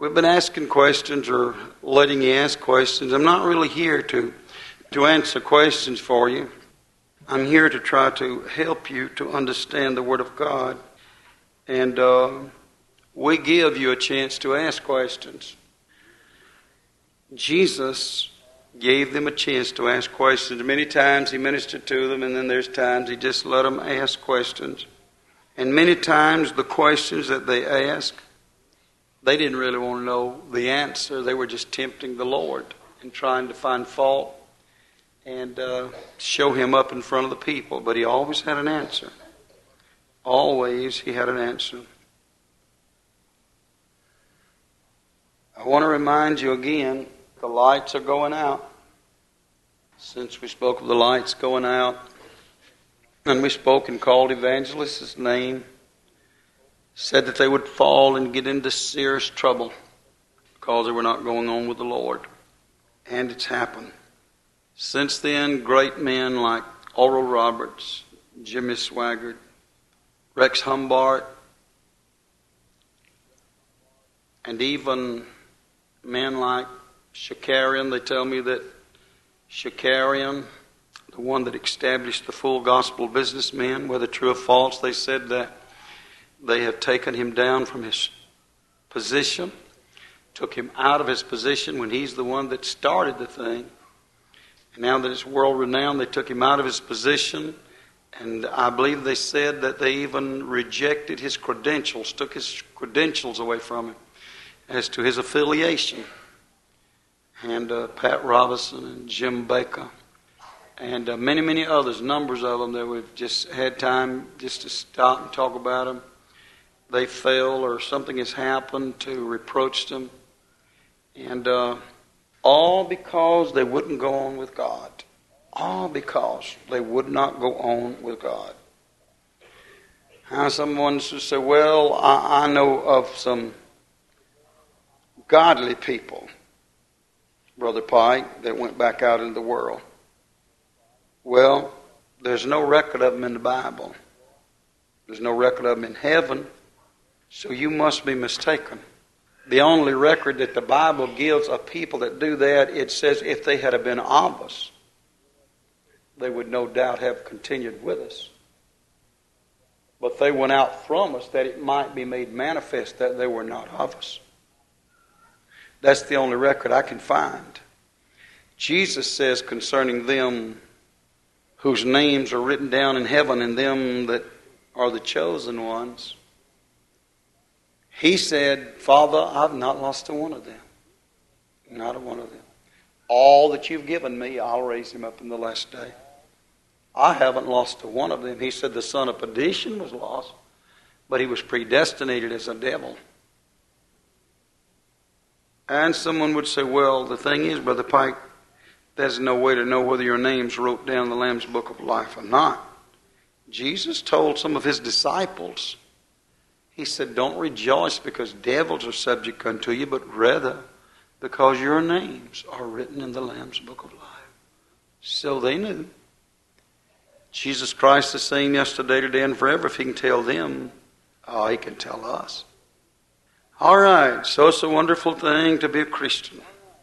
We've been asking questions or letting you ask questions. I'm not really here to answer questions for you. I'm here to try to help you to understand the Word of God. And we give you a chance to ask questions. Jesus gave them a chance to ask questions. Many times He ministered to them, and then there's times He just let them ask questions. And many times the questions that they asked, they didn't really want to know the answer. They were just tempting the Lord and trying to find fault and show Him up in front of the people. But He always had an answer. Always He had an answer. I want to remind you again, the lights are going out. Since we spoke of the lights going out, and we spoke and called evangelists' name, said that they would fall and get into serious trouble because they were not going on with the Lord. And it's happened. Since then, great men like Oral Roberts, Jimmy Swaggart, Rex Humbart, and even men like Shakarian. They tell me that Shakarian, the one that established the Full Gospel Businessmen, whether true or false, they said that they have taken him down from his position, took him out of his position when he's the one that started the thing. And now that it's world renowned, they took him out of his position, and I believe they said that they even rejected his credentials, took his credentials away from him as to his affiliation. And Pat Robinson and Jim Baker and many, many others, numbers of them that we've just had time just to stop and talk about them. They fell or something has happened to reproach them. And all because they wouldn't go on with God. All because they would not go on with God. Now someone should say, well, I know of some godly people, Brother Pike, that went back out into the world. Well, there's no record of them in the Bible. There's no record of them in heaven. So you must be mistaken. The only record that the Bible gives of people that do that, it says if they had been of us, they would no doubt have continued with us. But they went out from us that it might be made manifest that they were not of us. That's the only record I can find. Jesus says concerning them whose names are written down in heaven and them that are the chosen ones, He said, Father, I've not lost a one of them. Not a one of them. All that you've given me, I'll raise him up in the last day. I haven't lost a one of them. He said the son of perdition was lost, but he was predestinated as a devil. And someone would say, well, the thing is, Brother Pike, there's no way to know whether your name's wrote down in the Lamb's Book of Life or not. Jesus told some of his disciples, He said, don't rejoice because devils are subject unto you, but rather because your names are written in the Lamb's Book of Life. So they knew. Jesus Christ is the same yesterday, today, and forever. If He can tell them, He can tell us. All right, so it's a wonderful thing to be a Christian.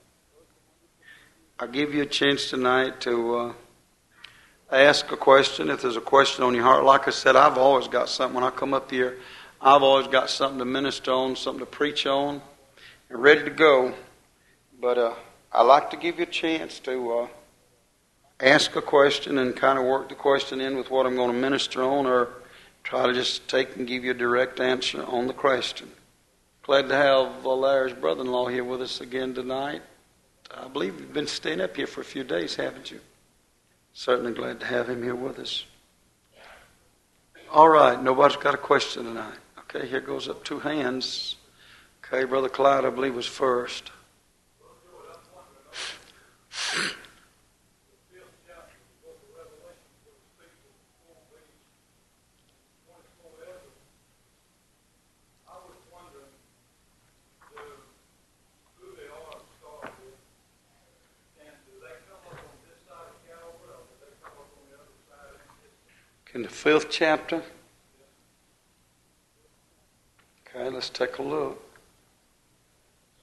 I'll give you a chance tonight to ask a question. If there's a question on your heart, like I said, I've always got something when I come up here. I've always got something to minister on, something to preach on, and ready to go. But I like to give you a chance to ask a question and kind of work the question in with what I'm going to minister on, or try to just take and give you a direct answer on the question. Glad to have Larry's brother-in-law here with us again tonight. I believe you've been staying up here for a few days, haven't you? Certainly glad to have him here with us. All right, nobody's got a question tonight. Okay, here goes up two hands. Okay, Brother Clyde, I believe, was first. In the 5th chapter. Okay, let's take a look.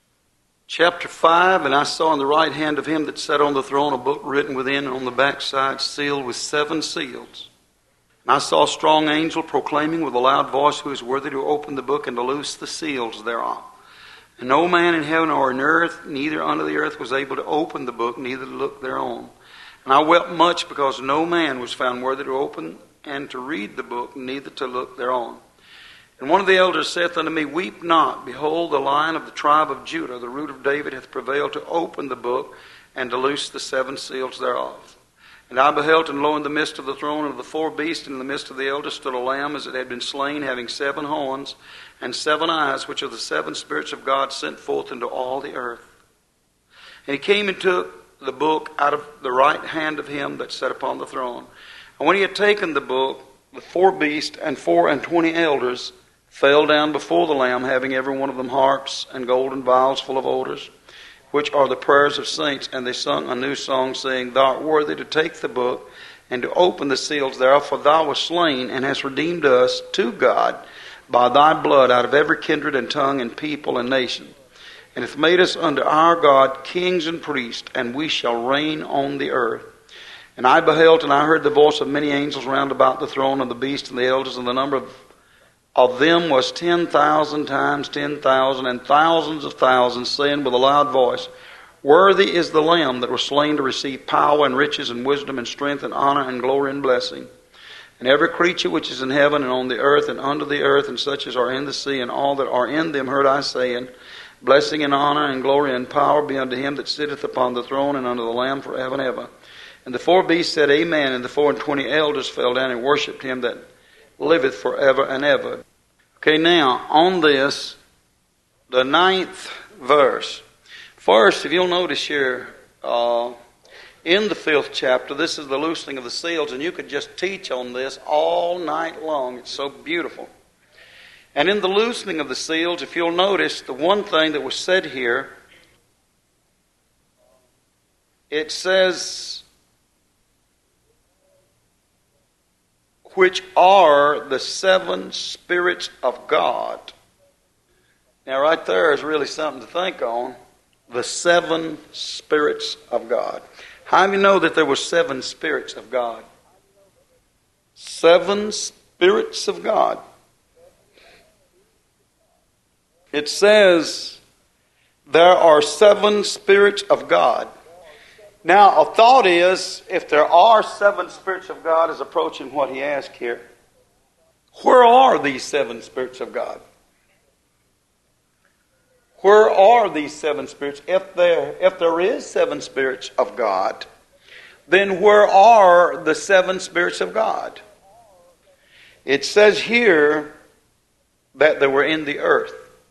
Chapter 5, and I saw in the right hand of him that sat on the throne a book written within and on the backside, sealed with 7 seals. And I saw a strong angel proclaiming with a loud voice, who is worthy to open the book and to loose the seals thereof. And no man in heaven or in earth, neither under the earth, was able to open the book, neither to look thereon. And I wept much, because no man was found worthy to open and to read the book, neither to look thereon. And one of the elders saith unto me, Weep not, behold, the Lion of the tribe of Judah, the root of David, hath prevailed to open the book and to loose the 7 seals thereof. And I beheld, and lo, in the midst of the throne and of the 4 beasts, and in the midst of the elders, stood a lamb as it had been slain, having 7 horns and 7 eyes, which are the 7 spirits of God sent forth into all the earth. And he came and took the book out of the right hand of him that sat upon the throne. And when he had taken the book, the 4 beasts and 24 elders fell down before the Lamb, having every one of them harps and golden vials full of odors, which are the prayers of saints. And they sung a new song, saying, Thou art worthy to take the book and to open the seals thereof, for thou wast slain and hast redeemed us to God by thy blood out of every kindred and tongue and people and nation, and hath made us unto our God kings and priests, and we shall reign on the earth. And I beheld, and I heard the voice of many angels round about the throne of the beast and the elders, and the number of them was 10,000 times 10,000, and thousands of thousands, saying with a loud voice, Worthy is the Lamb that was slain to receive power and riches and wisdom and strength and honor and glory and blessing. And every creature which is in heaven and on the earth and under the earth, and such as are in the sea, and all that are in them, heard I saying, Blessing and honor and glory and power be unto him that sitteth upon the throne and unto the Lamb forever and ever. And the 4 beasts said, Amen. And the 24 elders fell down and worshipped him that liveth forever and ever. Okay, now, on this, the 9th verse. First, if you'll notice here, in the 5th chapter, this is the loosening of the seals, and you could just teach on this all night long. It's so beautiful. And in the loosening of the seals, if you'll notice, the one thing that was said here, it says, which are the 7 spirits of God. Now right there is really something to think on. The 7 spirits of God. How do you know that there were 7 spirits of God? 7 spirits of God. It says there are 7 spirits of God. Now, a thought is, if there are 7 spirits of God, is approaching what he asked here, where are these 7 spirits of God? Where are these 7 spirits? If there is 7 spirits of God, then where are the 7 spirits of God? It says here that they were in the earth.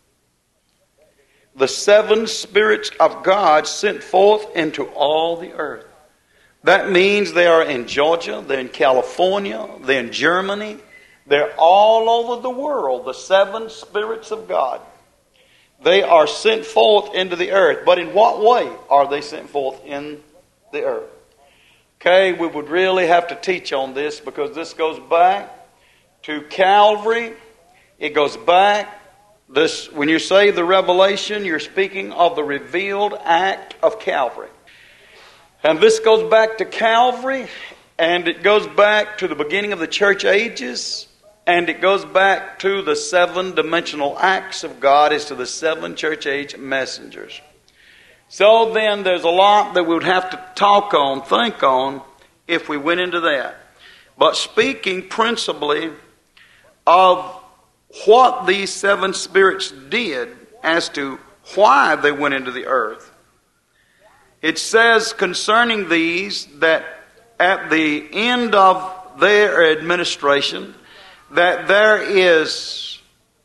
The 7 spirits of God sent forth into all the earth. That means they are in Georgia, they're in California, they're in Germany. They're all over the world, the 7 spirits of God. They are sent forth into the earth. But in what way are they sent forth in the earth? Okay, we would really have to teach on this, because this goes back to Calvary. It goes back. When you say the revelation, you're speaking of the revealed act of Calvary. And this goes back to Calvary, and it goes back to the beginning of the church ages, and it goes back to the 7-dimensional acts of God as to the 7 church age messengers. So then there's a lot that we would have to talk on, think on, if we went into that. But speaking principally of what these 7 spirits did as to why they went into the earth, it says concerning these that at the end of their administration, that there is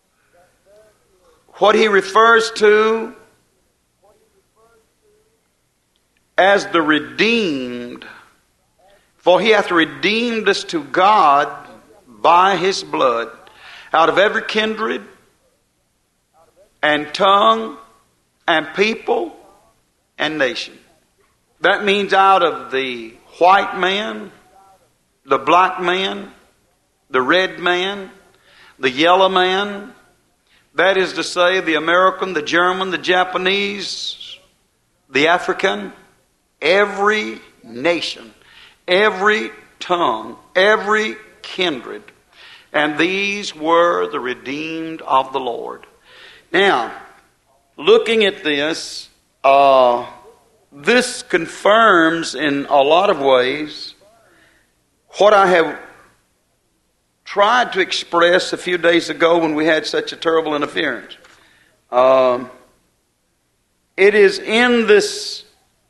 what he refers to as the redeemed. For he hath redeemed us to God by his blood, out of every kindred and tongue and people and nation. That means out of the white man, the black man, the red man, the yellow man. That is to say, the American, the German, the Japanese, the African, every nation, every tongue, every kindred. And these were the redeemed of the Lord. Now, looking at this, this confirms in a lot of ways what I have tried to express a few days ago when we had such a terrible interference. It is in this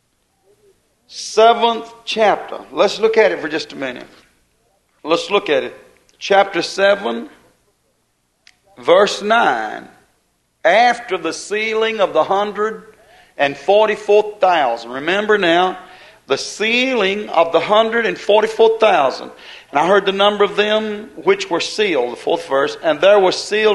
7th chapter. Let's look at it for just a minute. Let's look at it. Chapter 7, verse 9. After the sealing of the 144,000. Remember now, the sealing of the 144,000. And I heard the number of them which were sealed, the 4th verse. And there was sealed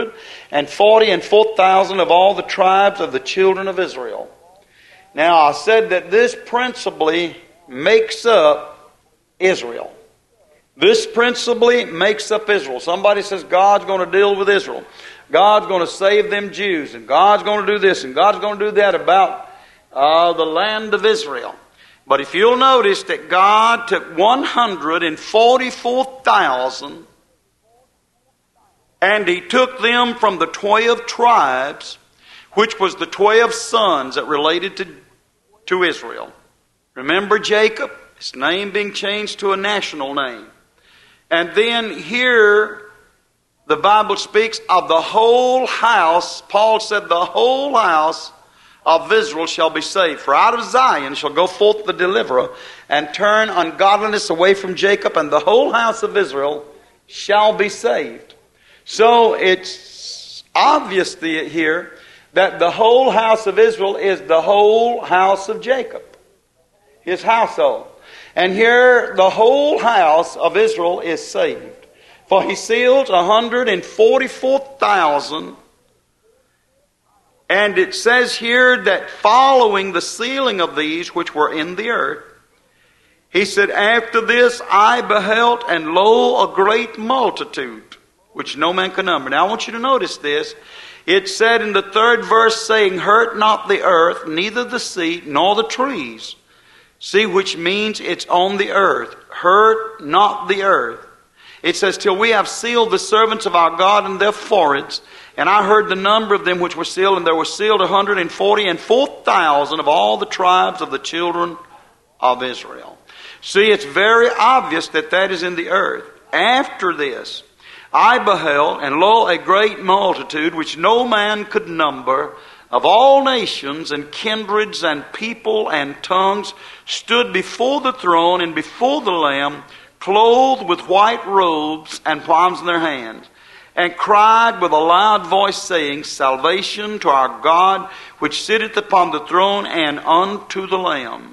144,000 of all the tribes of the children of Israel. Now I said that this principally makes up Israel. This principally makes up Israel. Somebody says God's going to deal with Israel. God's going to save them Jews. And God's going to do this and God's going to do that about the land of Israel. But if you'll notice that God took 144,000 and He took them from the 12 tribes, which was the 12 sons that related to Israel. Remember Jacob, his name being changed to a national name. And then here the Bible speaks of the whole house. Paul said the whole house of Israel shall be saved. For out of Zion shall go forth the deliverer, and turn ungodliness away from Jacob, and the whole house of Israel shall be saved. So it's obvious here that the whole house of Israel is the whole house of Jacob, his household. And here the whole house of Israel is saved. For He sealed 144,000. And it says here that following the sealing of these which were in the earth, He said, after this I beheld, and lo, a great multitude, which no man can number. Now I want you to notice this. It said in the 3rd verse, saying, hurt not the earth, neither the sea, nor the trees. See, which means it's on the earth. Hurt not the earth. It says, till we have sealed the servants of our God in their foreheads. And I heard the number of them which were sealed, and there were sealed 144,000 of all the tribes of the children of Israel. See, it's very obvious that that is in the earth. After this, I beheld, and lo, a great multitude, which no man could number, of all nations and kindreds and people and tongues, stood before the throne and before the Lamb, clothed with white robes and palms in their hands, and cried with a loud voice, saying, salvation to our God, which sitteth upon the throne, and unto the Lamb.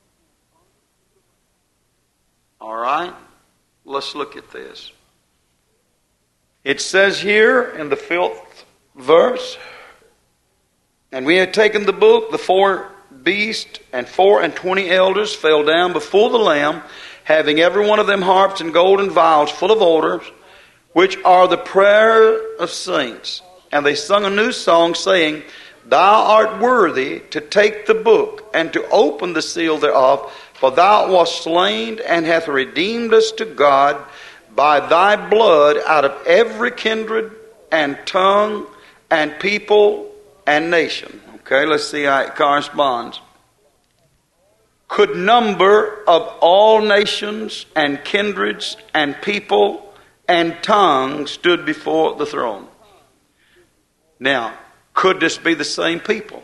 All right, let's look at this. It says here in the 5th verse, and we had taken the book, the 4 beasts and 24 elders fell down before the Lamb, having every one of them harps and golden vials full of odors, which are the prayer of saints. And they sung a new song, saying, thou art worthy to take the book and to open the seal thereof, for thou wast slain and hath redeemed us to God by thy blood out of every kindred and tongue and people and nation. Okay, let's see how it corresponds. Could number of all nations and kindreds and people and tongues stood before the throne. Now, could this be the same people?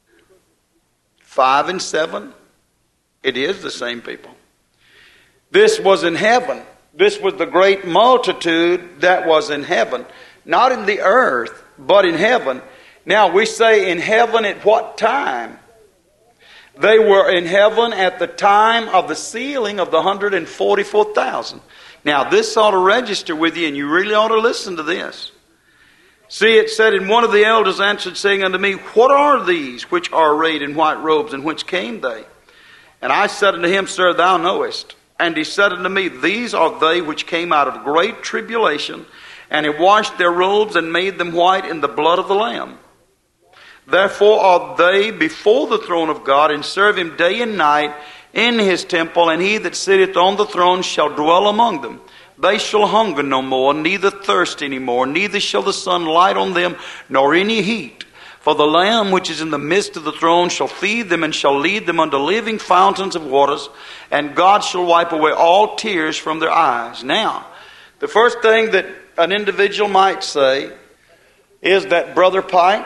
5 and 7, it is the same people. This was in heaven. This was the great multitude that was in heaven. Not in the earth, but in heaven. Now, we say in heaven at what time? They were in heaven at the time of the sealing of the 144,000. Now, this ought to register with you, and you really ought to listen to this. See, it said, and one of the elders answered, saying unto me, what are these which are arrayed in white robes, and whence came they? And I said unto him, Sir, thou knowest. And he said unto me, these are they which came out of great tribulation, and have washed their robes and made them white in the blood of the Lamb. Therefore are they before the throne of God, and serve him day and night in his temple, and he that sitteth on the throne shall dwell among them. They shall hunger no more, neither thirst any more, neither shall the sun light on them, nor any heat. For the Lamb which is in the midst of the throne shall feed them, and shall lead them unto living fountains of waters, and God shall wipe away all tears from their eyes. Now, the first thing that an individual might say is that, Brother Pike,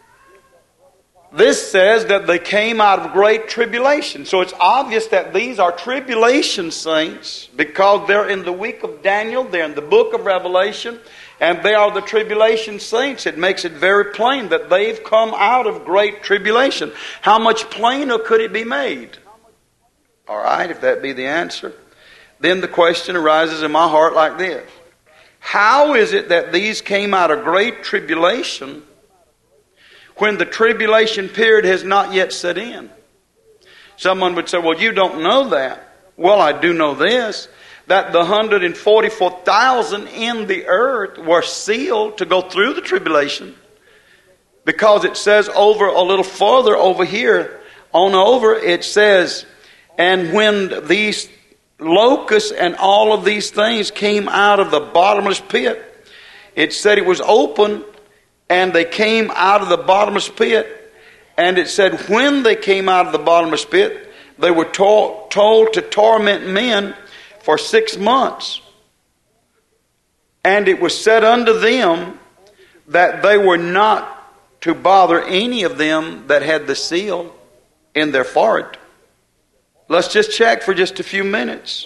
this says that they came out of great tribulation. So it's obvious that these are tribulation saints because they're in the week of Daniel, they're in the book of Revelation, and they are the tribulation saints. It makes it very plain that they've come out of great tribulation. How much plainer could it be made? All right, if that be the answer, then the question arises in my heart like this. How is it that these came out of great tribulation when the tribulation period has not yet set in? Someone would say, well, you don't know that. Well, I do know this, that the 144,000 in the earth were sealed to go through the tribulation, because it says over a little further over here, on over, it says, and when these locusts and all of these things came out of the bottomless pit, it said it was open, and they came out of the bottomless pit. And it said when they came out of the bottomless pit, they were told to torment men for 6 months. And it was said unto them that they were not to bother any of them that had the seal in their forehead. Let's just check for just a few minutes.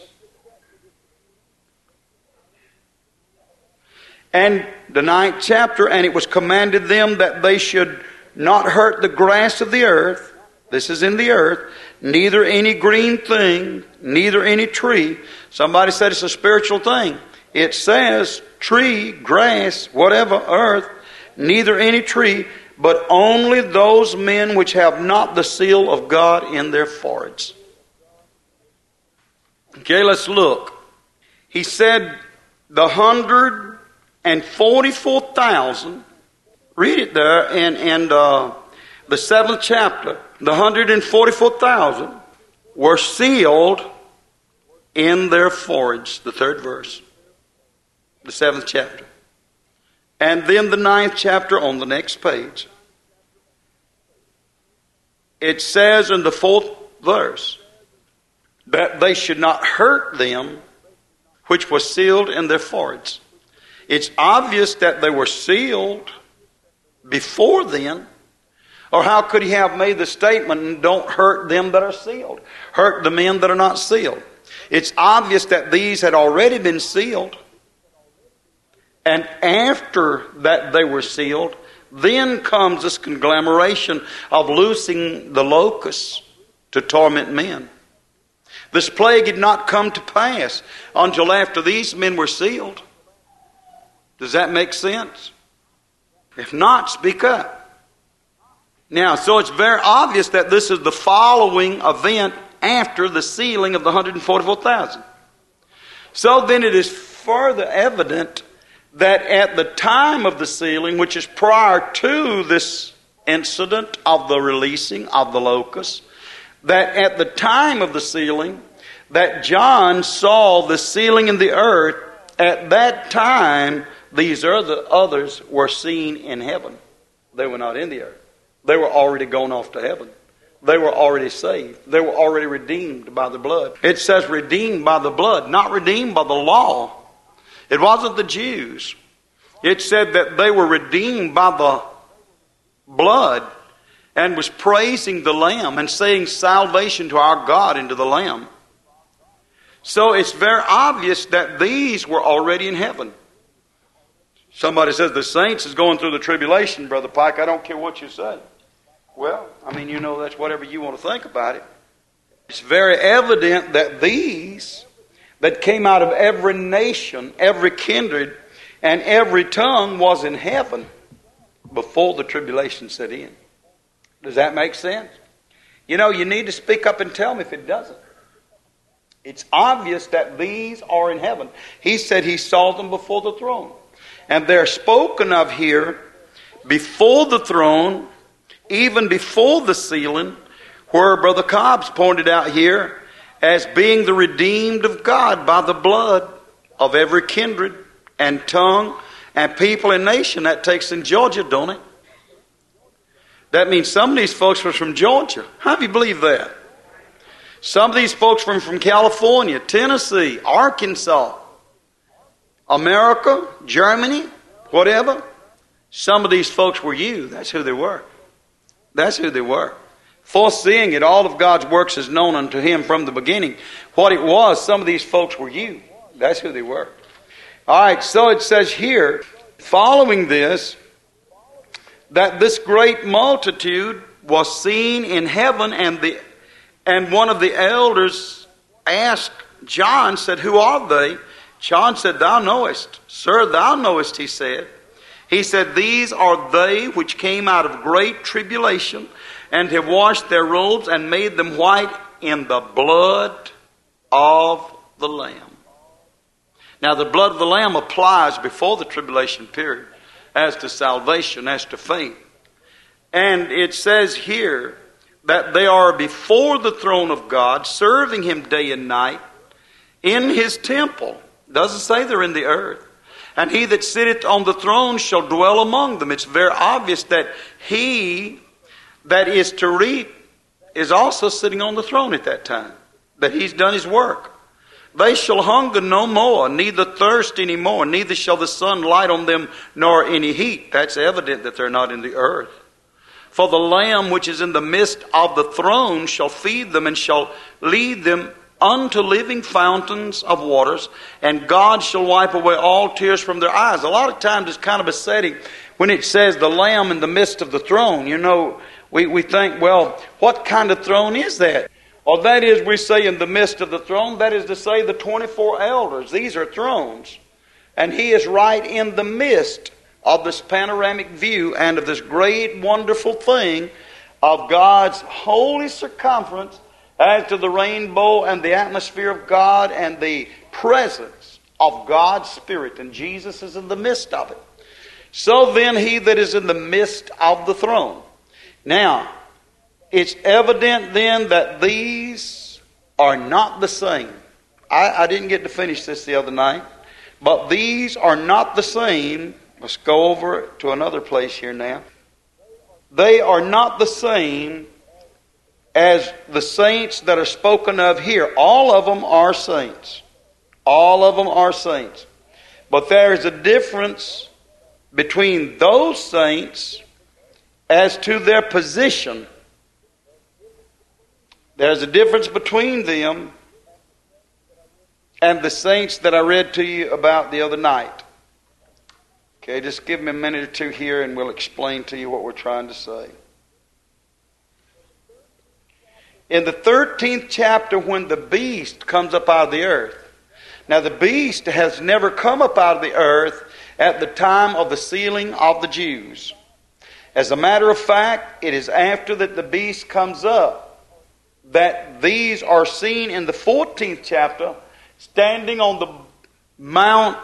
And the 9th chapter, and it was commanded them that they should not hurt the grass of the earth. This is in the earth. Neither any green thing, neither any tree. Somebody said it's a spiritual thing. It says tree, grass, whatever, earth, neither any tree, but only those men which have not the seal of God in their foreheads. Okay, let's look. He said the 144,000, read it there in the 7th chapter, the 144,000 were sealed in their foreheads, the 3rd verse, the 7th chapter. And then the 9th chapter on the next page, it says in the 4th verse that they should not hurt them which was sealed in their foreheads. It's obvious that they were sealed before then, or how could he have made the statement, don't hurt them that are sealed, hurt the men that are not sealed? It's obvious that these had already been sealed, and after that they were sealed, then comes this conglomeration of loosing the locusts to torment men. This plague had not come to pass until after these men were sealed. Does that make sense? If not, speak up. Now, so it's very obvious that this is the following event after the sealing of the 144,000. So then it is further evident that at the time of the sealing, which is prior to this incident of the releasing of the locusts, that at the time of the sealing, that John saw the sealing in the earth, at that time, these others were seen in heaven. They were not in the earth. They were already gone off to heaven. They were already saved. They were already redeemed by the blood. It says redeemed by the blood, not redeemed by the law. It wasn't the Jews. It said that they were redeemed by the blood, and was praising the Lamb and saying salvation to our God and to the Lamb. So it's very obvious that these were already in heaven. Somebody says the saints is going through the tribulation, Brother Pike. I don't care what you say. Well, I mean, you know, that's whatever you want to think about it. It's very evident that these that came out of every nation, every kindred, and every tongue was in heaven before the tribulation set in. Does that make sense? You know, you need to speak up and tell me if it doesn't. It's obvious that these are in heaven. He said he saw them before the throne. And they're spoken of here before the throne even before the sealing, where Brother Cobb's pointed out here as being the redeemed of God by the blood of every kindred and tongue and people and nation. That takes in Georgia, don't it? That means some of these folks were from Georgia. How do you believe that? Some of these folks were from California, Tennessee, Arkansas, America, Germany, whatever. Some of these folks were you. That's who they were. That's who they were. Foreseeing it, all of God's works is known unto him from the beginning. What it was, some of these folks were you. That's who they were. All right, so it says here, following this, that this great multitude was seen in heaven, and one of the elders asked John, said, who are they? John said, thou knowest. Sir, thou knowest, he said. He said, these are they which came out of great tribulation, and have washed their robes and made them white in the blood of the Lamb. Now the blood of the Lamb applies before the tribulation period as to salvation, as to faith. And it says here that they are before the throne of God, serving him day and night in his temple. Doesn't say they're in the earth. And he that sitteth on the throne shall dwell among them. It's very obvious that he that is to reap is also sitting on the throne at that time. That he's done his work. They shall hunger no more, neither thirst any more, neither shall the sun light on them, nor any heat. That's evident that they're not in the earth. For the Lamb which is in the midst of the throne shall feed them, and shall lead them unto living fountains of waters, and God shall wipe away all tears from their eyes. A lot of times it's kind of a setting when it says the Lamb in the midst of the throne. You know, we think, well, what kind of throne is that? Well, that is, we say in the midst of the throne, that is to say the 24 elders. These are thrones. And he is right in the midst of this panoramic view and of this great, wonderful thing of God's holy circumference as to the rainbow and the atmosphere of God and the presence of God's Spirit. And Jesus is in the midst of it. So then he that is in the midst of the throne. Now, it's evident then that these are not the same. I didn't get to finish this the other night. But these are not the same. Let's go over to another place here now. They are not the same as the saints that are spoken of here. All of them are saints. All of them are saints. But there is a difference between those saints as to their position. There's a difference between them and the saints that I read to you about the other night. Okay, just give me a minute or two here and we'll explain to you what we're trying to say. In the 13th chapter, when the beast comes up out of the earth. Now the beast has never come up out of the earth at the time of the sealing of the Jews. As a matter of fact, it is after that the beast comes up that these are seen in the 14th chapter, standing on the mount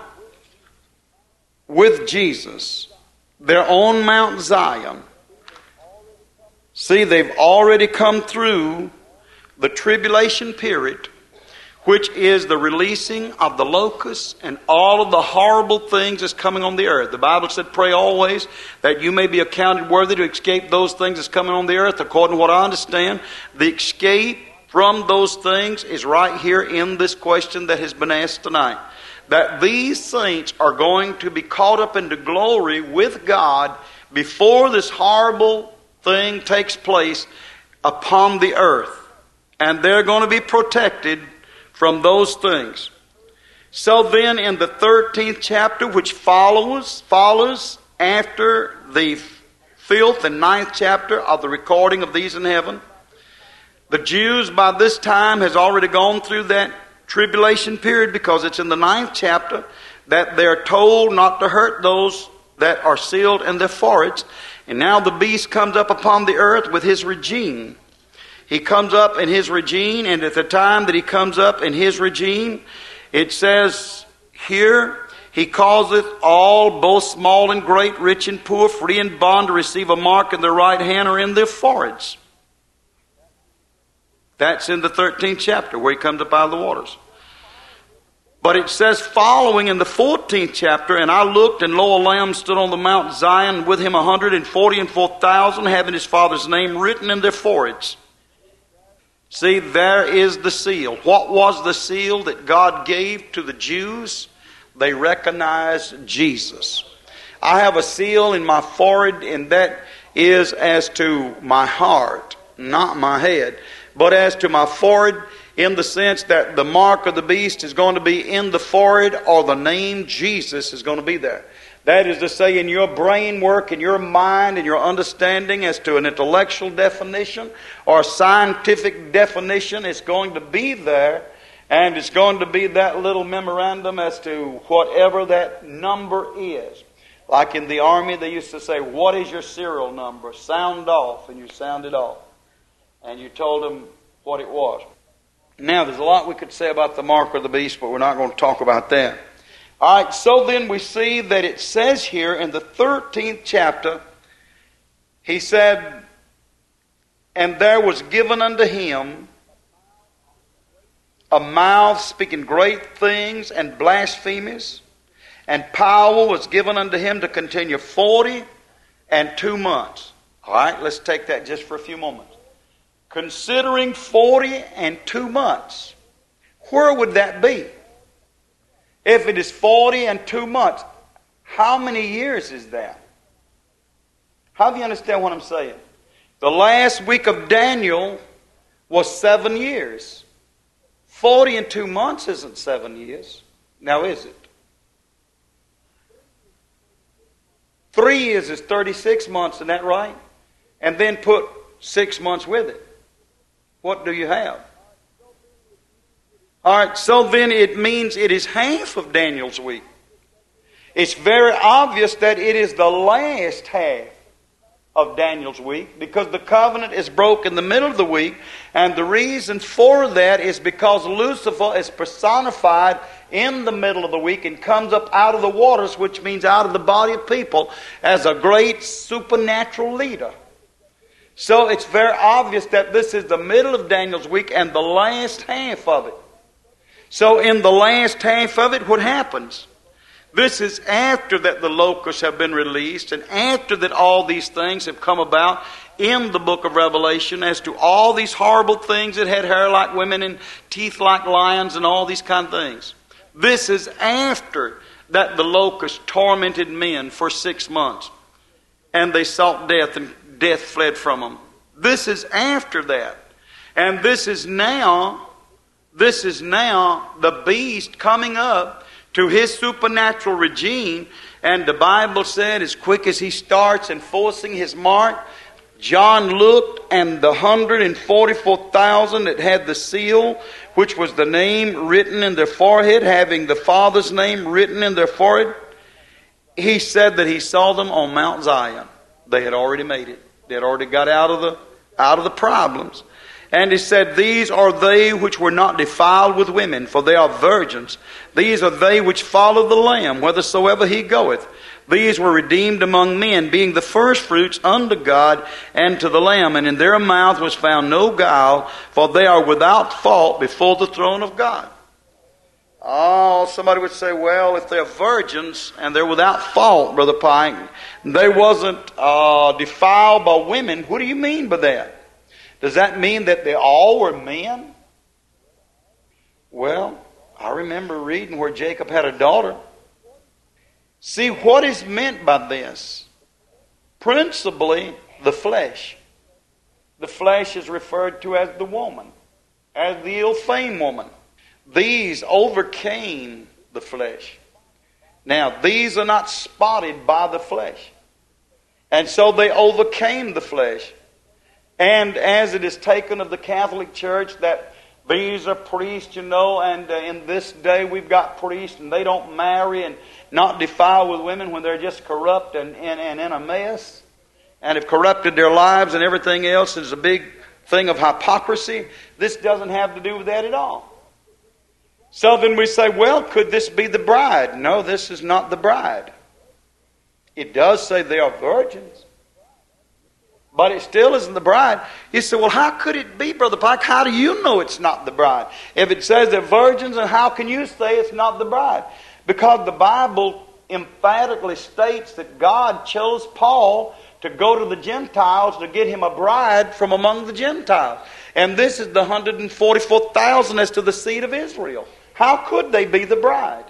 with Jesus. They're on Mount Zion. See, they've already come through the tribulation period, which is the releasing of the locusts and all of the horrible things that's coming on the earth. The Bible said, pray always that you may be accounted worthy to escape those things that's coming on the earth. According to what I understand, the escape from those things is right here in this question that has been asked tonight. That these saints are going to be caught up into glory with God before this horrible thing takes place upon the earth. And they're going to be protected from those things. So then in the 13th chapter, which follows after the 5th and 9th chapter of the recording of these in heaven, the Jews by this time has already gone through that tribulation period, because it's in the 9th chapter that they're told not to hurt those that are sealed in their foreheads. And now the beast comes up upon the earth with his regime. He comes up in his regime, and at the time that he comes up in his regime, it says here, He causeth all, both small and great, rich and poor, free and bond, to receive a mark in their right hand or in their foreheads. That's in the 13th chapter where he comes up out of the waters. But it says following in the 14th chapter, and I looked, and lo, a Lamb stood on the Mount Zion, with him 144,000, having his Father's name written in their foreheads. See, there is the seal. What was the seal that God gave to the Jews? They recognized Jesus. I have a seal in my forehead, and that is as to my heart, not my head, but as to my forehead, in the sense that the mark of the beast is going to be in the forehead, or the name Jesus is going to be there. That is to say, in your brain work, in your mind, in your understanding as to an intellectual definition or a scientific definition, it's going to be there, and it's going to be that little memorandum as to whatever that number is. Like in the army, they used to say, "What is your serial number?" Sound off, and you sound it off. And you told them what it was. Now, there's a lot we could say about the mark of the beast, but we're not going to talk about that. All right, so then we see that it says here in the 13th chapter, he said, "And there was given unto him a mouth speaking great things and blasphemies, and power was given unto him to continue 42 months. All right, let's take that just for a few moments. Considering 42 months, where would that be? If it is 42 months, how many years is that? How do you understand what I'm saying? The last week of Daniel was 7 years. 42 months isn't 7 years. Now is it? 3 years is 36 months, isn't that right? And then put 6 months with it. What do you have? All right, so then it means it is half of Daniel's week. It's very obvious that it is the last half of Daniel's week, because the covenant is broke in the middle of the week, and the reason for that is because Lucifer is personified in the middle of the week and comes up out of the waters, which means out of the body of people, as a great supernatural leader. So it's very obvious that this is the middle of Daniel's week and the last half of it. So in the last half of it, what happens? This is after that the locusts have been released, and after that all these things have come about in the book of Revelation, as to all these horrible things that had hair like women and teeth like lions and all these kind of things. This is after that the locusts tormented men for 6 months, and they sought death, and death fled from them. This is after that. And this is now the beast coming up to his supernatural regime. And the Bible said, as quick as he starts enforcing his mark, John looked, and the 144,000 that had the seal, which was the name written in their forehead, having the Father's name written in their forehead, he said that he saw them on Mount Zion. They had already made it. They had already got out of the problems. And he said, "These are they which were not defiled with women, for they are virgins. These are they which follow the Lamb, whithersoever he goeth. These were redeemed among men, being the firstfruits unto God and to the Lamb. And in their mouth was found no guile, for they are without fault before the throne of God." Oh, somebody would say, well, if they're virgins and they're without fault, Brother Pike, they wasn't defiled by women. What do you mean by that? Does that mean that they all were men? Well, I remember reading where Jacob had a daughter. See, what is meant by this? Principally, the flesh. The flesh is referred to as the woman, as the ill-famed woman. These overcame the flesh. Now, these are not spotted by the flesh. And so they overcame the flesh. And as it is taken of the Catholic Church that these are priests, and in this day we've got priests, and they don't marry and not defile with women when they're just corrupt and in a mess, and have corrupted their lives and everything else. It's a big thing of hypocrisy. This doesn't have to do with that at all. So then we say, well, could this be the bride? No, this is not the bride. It does say they are virgins, but it still isn't the bride. You say, well, how could it be, Brother Pike? How do you know it's not the bride? If it says they're virgins, then how can you say it's not the bride? Because the Bible emphatically states that God chose Paul to go to the Gentiles to get him a bride from among the Gentiles. And this is the 144,000 as to the seed of Israel. How could they be the bride?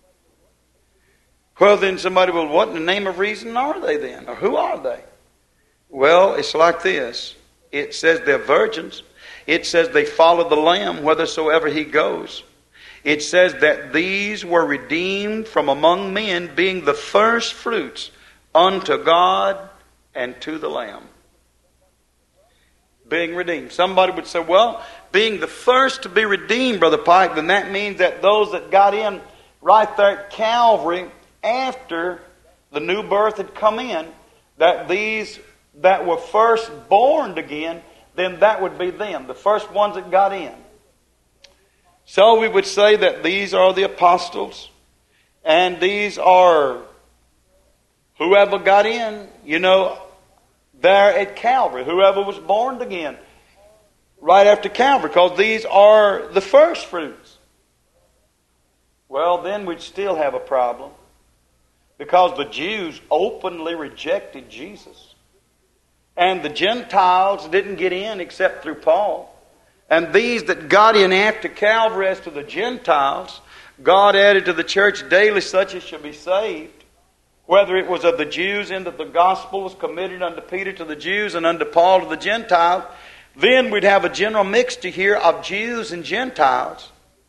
Well, then somebody will, what in the name of reason are they then? Or who are they? Well, it's like this. It says they're virgins. It says they follow the Lamb whithersoever he goes. It says that these were redeemed from among men, being the first fruits unto God and to the Lamb. Being redeemed. Somebody would say, well, being the first to be redeemed, Brother Pike, then that means that those that got in right there at Calvary after the new birth had come in, that these that were first born again, then that would be them, the first ones that got in. So we would say that these are the apostles, and these are whoever got in, there at Calvary, whoever was born again right after Calvary, because these are the first fruits. Well, then we'd still have a problem, because the Jews openly rejected Jesus. And the Gentiles didn't get in except through Paul. And these that got in after Calvary as to the Gentiles, God added to the church daily such as should be saved. Whether it was of the Jews in that the gospel was committed unto Peter to the Jews and unto Paul to the Gentiles, then we'd have a general mixture here of Jews and Gentiles.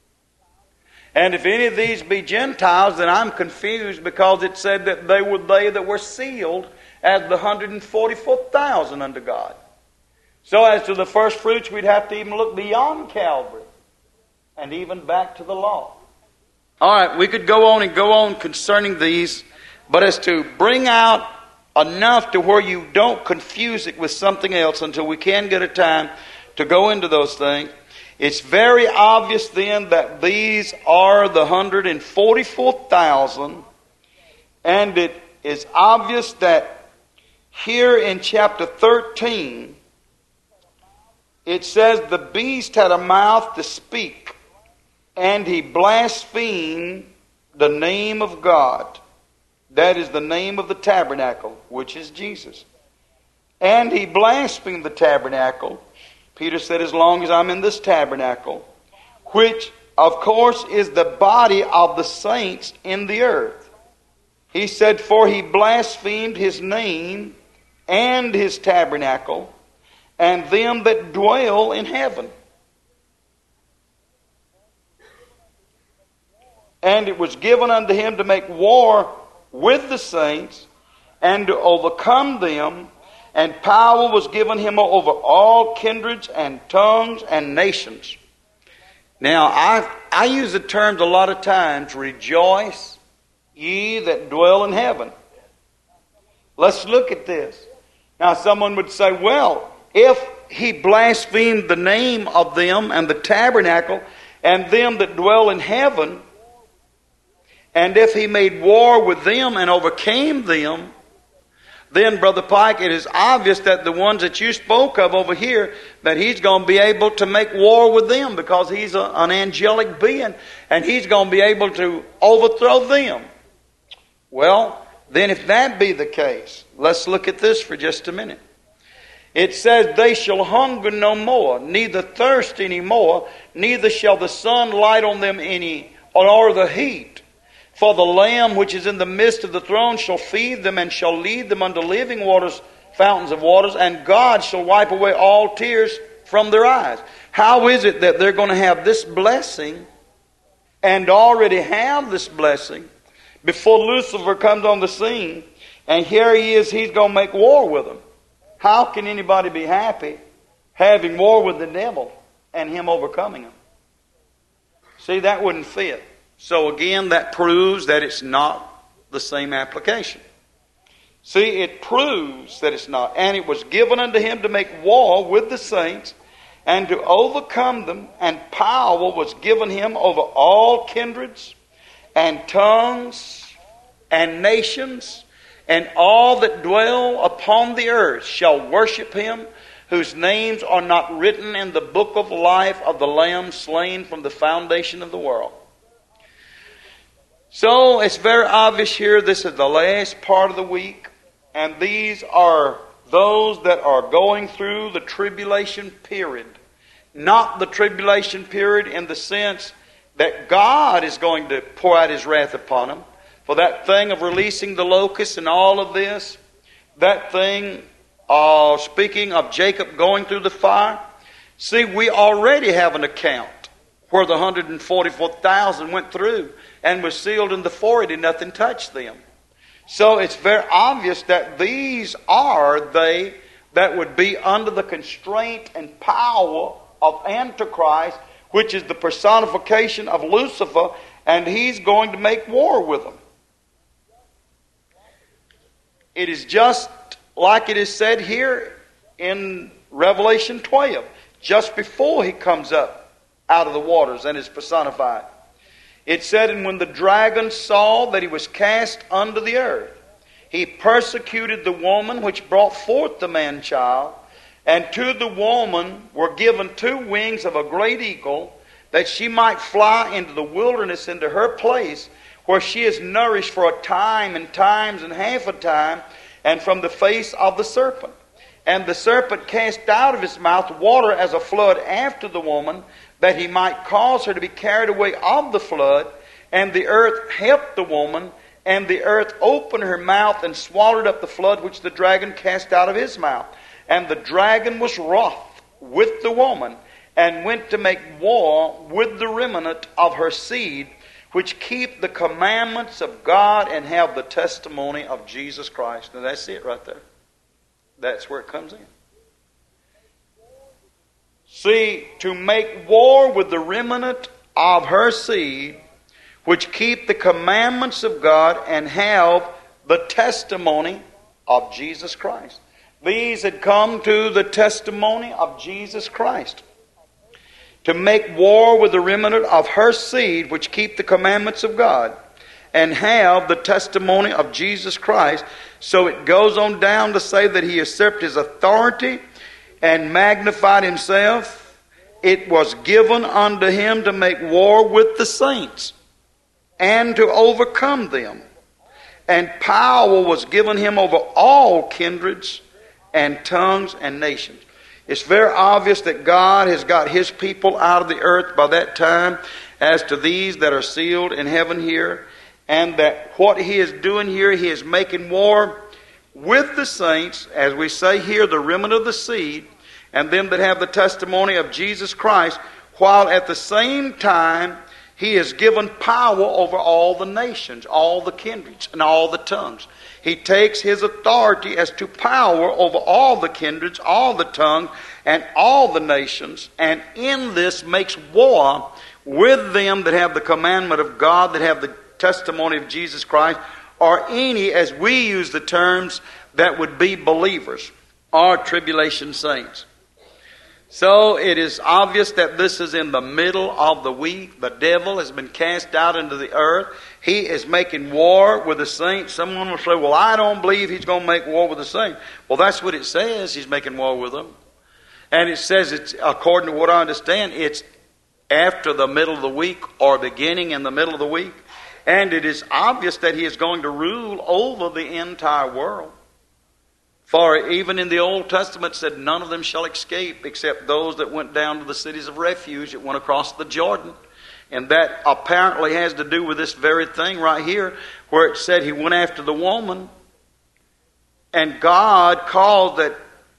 And if any of these be Gentiles, then I'm confused, because it said that they were they that were sealed as the 144,000 unto God. So as to the first fruits, we'd have to even look beyond Calvary and even back to the law. All right, we could go on concerning these, but as to bring out enough to where you don't confuse it with something else until we can get a time to go into those things, it's very obvious then that these are the 144,000, and it is obvious that here in chapter 13, it says the beast had a mouth to speak, and he blasphemed the name of God. That is the name of the tabernacle, which is Jesus. And he blasphemed the tabernacle. Peter said, as long as I'm in this tabernacle, which of course is the body of the saints in the earth. He said, for he blasphemed his name and his tabernacle, and them that dwell in heaven. And it was given unto him to make war with the saints, and to overcome them, and power was given him over all kindreds and tongues and nations. Now, I use the terms a lot of times, rejoice ye that dwell in heaven. Let's look at this. Now, someone would say, well, if he blasphemed the name of them and the tabernacle and them that dwell in heaven, and if he made war with them and overcame them, then, Brother Pike, it is obvious that the ones that you spoke of over here, that he's going to be able to make war with them, because he's an angelic being, and he's going to be able to overthrow them. Well, then if that be the case, let's look at this for just a minute. It says, they shall hunger no more, neither thirst any more, neither shall the sun light on them any, or the heat. For the Lamb which is in the midst of the throne shall feed them, and shall lead them unto living waters, fountains of waters, and God shall wipe away all tears from their eyes. How is it that they're going to have this blessing, and already have this blessing, before Lucifer comes on the scene, and here he is, he's going to make war with them? How can anybody be happy having war with the devil and him overcoming him? See, that wouldn't fit. So again, that proves that it's not the same application. See, it proves that it's not. And it was given unto him to make war with the saints, and to overcome them, and power was given him over all kindreds and tongues and nations, and all that dwell upon the earth shall worship him, whose names are not written in the book of life of the Lamb slain from the foundation of the world. So it's very obvious here, this is the last part of the week, and these are those that are going through the tribulation period. Not the tribulation period in the sense that God is going to pour out his wrath upon them. For that thing of releasing the locusts and all of this, that thing, speaking of Jacob going through the fire, see, we already have an account where the 144,000 went through and was sealed in the forehead and nothing touched them. So it's very obvious that these are they that would be under the constraint and power of Antichrist, which is the personification of Lucifer, and he's going to make war with them. It is just like it is said here in Revelation 12, just before he comes up out of the waters and is personified. It said, and when the dragon saw that he was cast under the earth, he persecuted the woman which brought forth the man-child, and to the woman were given 2 wings of a great eagle, that she might fly into the wilderness, into her place, where she is nourished for a time and times and half a time, and from the face of the serpent. And the serpent cast out of his mouth water as a flood after the woman, that he might cause her to be carried away of the flood. And the earth helped the woman, and the earth opened her mouth and swallowed up the flood which the dragon cast out of his mouth. And the dragon was wroth with the woman, and went to make war with the remnant of her seed, which keep the commandments of God and have the testimony of Jesus Christ. Now that's it right there. That's where it comes in. See, to make war with the remnant of her seed, which keep the commandments of God and have the testimony of Jesus Christ. These had come to the testimony of Jesus Christ. To make war with the remnant of her seed, which keep the commandments of God and have the testimony of Jesus Christ. So it goes on down to say that he usurped his authority and magnified himself. It was given unto him to make war with the saints and to overcome them. And power was given him over all kindreds and tongues and nations. It's very obvious that God has got his people out of the earth by that time as to these that are sealed in heaven here, and that what he is doing here, he is making war with the saints, as we say here, the remnant of the seed, and them that have the testimony of Jesus Christ, while at the same time he has given power over all the nations, all the kindreds, and all the tongues. He takes his authority as to power over all the kindreds, all the tongues, and all the nations, and in this makes war with them that have the commandment of God, that have the testimony of Jesus Christ, or any, as we use the terms, that would be believers, or tribulation saints. So it is obvious that this is in the middle of the week. The devil has been cast out into the earth. He is making war with the saints. Someone will say, well, I don't believe he's going to make war with the saints. Well, that's what it says. He's making war with them. And it says, it's according to what I understand, it's after the middle of the week or beginning in the middle of the week. And it is obvious that he is going to rule over the entire world. For even in the Old Testament it said none of them shall escape except those that went down to the cities of refuge that went across the Jordan. And that apparently has to do with this very thing right here, where it said he went after the woman, and God called that,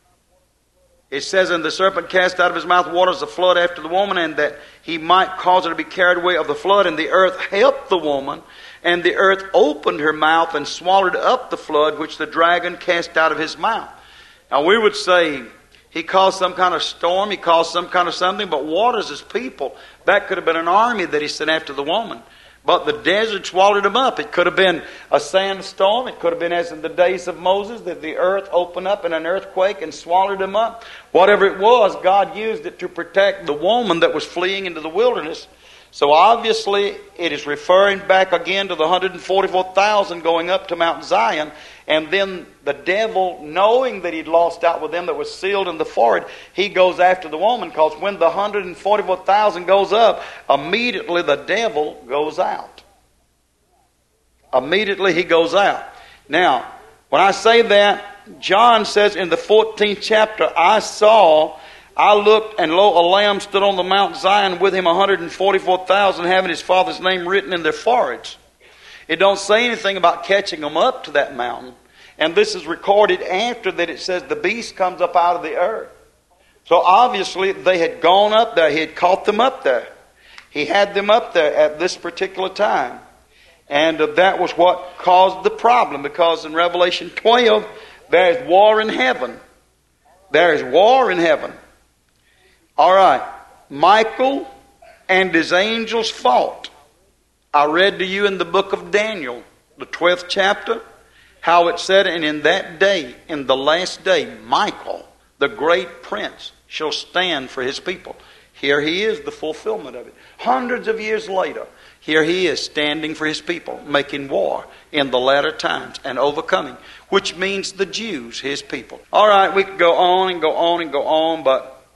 it says, and the serpent cast out of his mouth waters of flood after the woman, and that he might cause her to be carried away of the flood. And the earth helped the woman, and the earth opened her mouth and swallowed up the flood which the dragon cast out of his mouth. Now we would say he caused some kind of storm, he caused some kind of something, but waters is people. That could have been an army that he sent after the woman. But the desert swallowed them up. It could have been a sandstorm. It could have been, as in the days of Moses, that the earth opened up in an earthquake and swallowed them up. Whatever it was, God used it to protect the woman that was fleeing into the wilderness. So obviously, it is referring back again to the 144,000 going up to Mount Zion. And then the devil, knowing that he'd lost out with them that was sealed in the forehead, he goes after the woman, because when the 144,000 goes up, immediately the devil goes out. Immediately he goes out. Now, when I say that, John says in the 14th chapter, I looked, and lo, a lamb stood on the Mount Zion, with him 144,000, having his Father's name written in their foreheads. It don't say anything about catching them up to that mountain. And this is recorded after that. It says the beast comes up out of the earth. So obviously they had gone up there. He had caught them up there. He had them up there at this particular time. And that was what caused the problem. Because in Revelation 12, there is war in heaven. There is war in heaven. All right. Michael and his angels fought. I read to you in the book of Daniel, the 12th chapter, how it said, and in that day, in the last day, Michael, the great prince, shall stand for his people. Here he is, the fulfillment of it. Hundreds of years later, here he is standing for his people, making war in the latter times and overcoming, which means the Jews, his people. All right, we could go on and go on and go on, but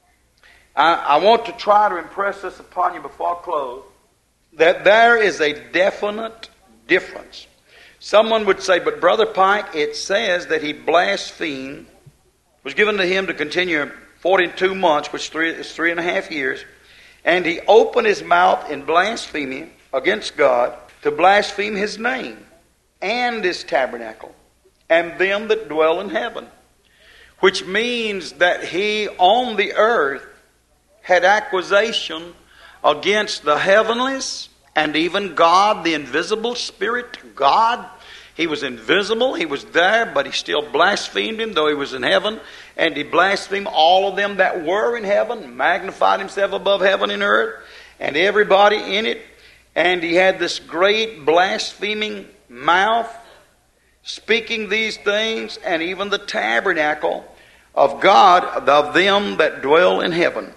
I want to try to impress this upon you before I close, that there is a definite difference. Someone would say, but Brother Pike, it says that he blasphemed, was given to him to continue 42 months, which is 3.5 years, and he opened his mouth in blasphemy against God to blaspheme his name and his tabernacle and them that dwell in heaven, which means that he on the earth had accusation against the heavenlies and even God, the invisible Spirit, God. He was invisible, he was there, but he still blasphemed him, though he was in heaven. And he blasphemed all of them that were in heaven, magnified himself above heaven and earth, and everybody in it. And he had this great blaspheming mouth, speaking these things, and even the tabernacle of God, of them that dwell in heaven.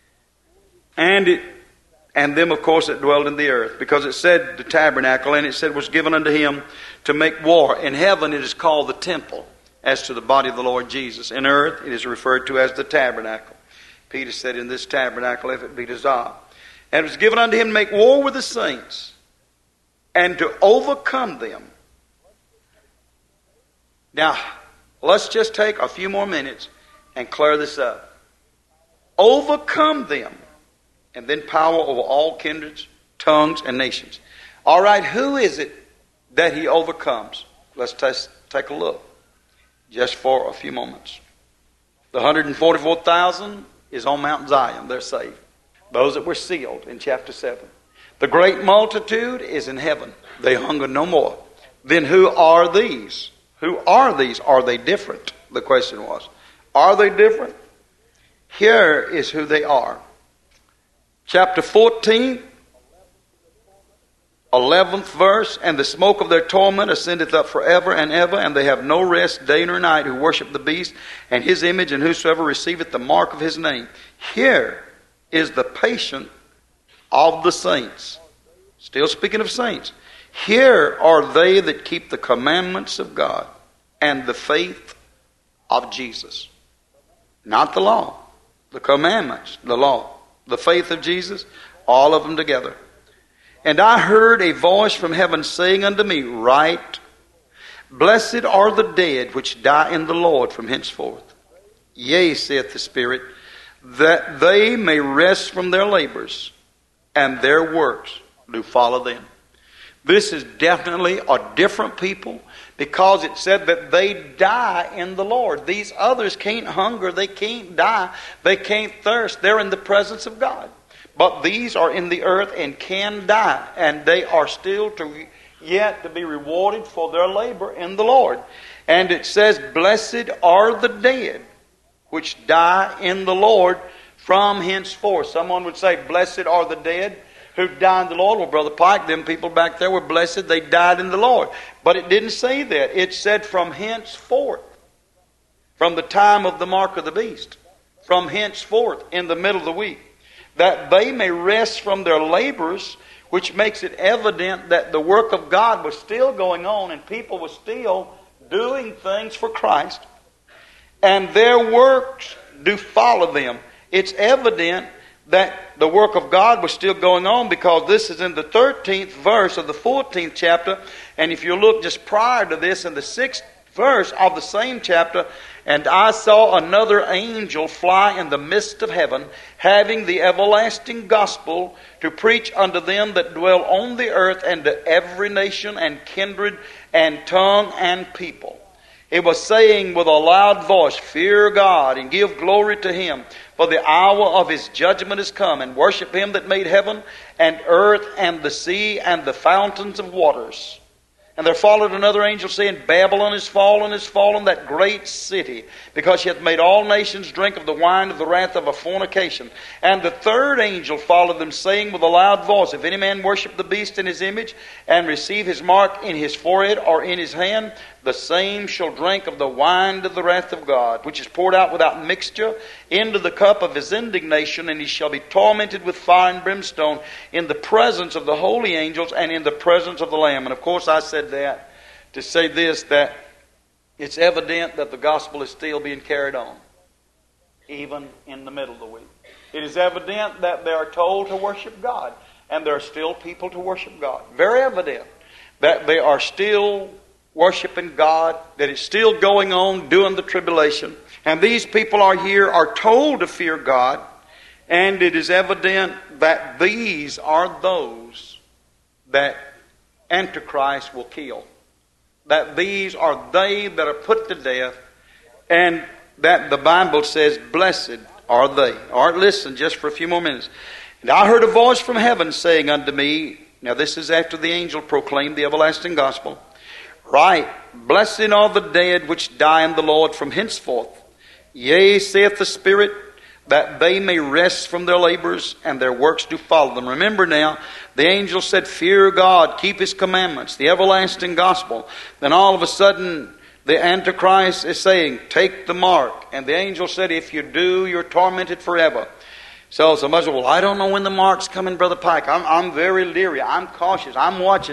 And them, of course, that dwelled in the earth. Because it said the tabernacle, and it said was given unto him to make war. In heaven it is called the temple, as to the body of the Lord Jesus. In earth it is referred to as the tabernacle. Peter said, in this tabernacle, if it be dissolved. And it was given unto him to make war with the saints, and to overcome them. Now, let's just take a few more minutes and clear this up. Overcome them. And then power over all kindreds, tongues, and nations. All right, who is it that he overcomes? Let's take a look just for a few moments. The 144,000 is on Mount Zion. They're saved. Those that were sealed in chapter 7. The great multitude is in heaven. They hunger no more. Then who are these? Who are these? Are they different? The question was. Are they different? Here is who they are. Chapter 14, 11th verse, and the smoke of their torment ascendeth up forever and ever, and they have no rest day nor night who worship the beast and his image, and whosoever receiveth the mark of his name. Here is the patience of the saints. Still speaking of saints. Here are they that keep the commandments of God and the faith of Jesus. Not the law, the commandments, the law. The faith of Jesus, all of them together. And I heard a voice from heaven saying unto me, Write, blessed are the dead which die in the Lord from henceforth. Yea, saith the Spirit, that they may rest from their labors, and their works do follow them. This is definitely a different people, because it said that they die in the Lord. These others can't hunger, they can't die, they can't thirst. They're in the presence of God. But these are in the earth and can die, and they are still yet to be rewarded for their labor in the Lord. And it says, Blessed are the dead which die in the Lord from henceforth. Someone would say, Blessed are the dead who died in the Lord. Well, Brother Pike, them people back there were blessed. They died in the Lord. But it didn't say that. It said from henceforth, from the time of the mark of the beast, from henceforth in the middle of the week, that they may rest from their labors, which makes it evident that the work of God was still going on and people were still doing things for Christ, and their works do follow them. It's evident that the work of God was still going on, because this is in the 13th verse of the 14th chapter. And if you look just prior to this, in the 6th verse of the same chapter, and I saw another angel fly in the midst of heaven, having the everlasting gospel to preach unto them that dwell on the earth, and to every nation and kindred and tongue and people. It was saying with a loud voice, fear God and give glory to Him, for the hour of His judgment is come, and worship Him that made heaven and earth and the sea and the fountains of waters. And there followed another angel saying, Babylon is fallen, that great city, because she hath made all nations drink of the wine of the wrath of her fornication. And the third angel followed them, saying with a loud voice, if any man worship the beast in his image, and receive his mark in his forehead or in his hand, the same shall drink of the wine of the wrath of God, which is poured out without mixture into the cup of His indignation, and he shall be tormented with fire and brimstone in the presence of the holy angels and in the presence of the Lamb. And of course I said that to say this, that it's evident that the gospel is still being carried on, even in the middle of the week. It is evident that they are told to worship God, and there are still people to worship God. Very evident that they are still worshiping God, that it's still going on during the tribulation. And these people are told to fear God, and it is evident that these are those that Antichrist will kill. That these are they that are put to death, and that the Bible says, blessed are they. All right, listen just for a few more minutes. And I heard a voice from heaven saying unto me, now this is after the angel proclaimed the everlasting gospel, right, blessed are the dead which die in the Lord from henceforth. Yea, saith the Spirit, that they may rest from their labors, and their works do follow them. Remember now, the angel said, fear God, keep His commandments, the everlasting gospel. Then all of a sudden, the Antichrist is saying, take the mark. And the angel said, if you do, you're tormented forever. So somebody said, well, I don't know when the mark's coming, Brother Pike. I'm very leery. I'm cautious. I'm watching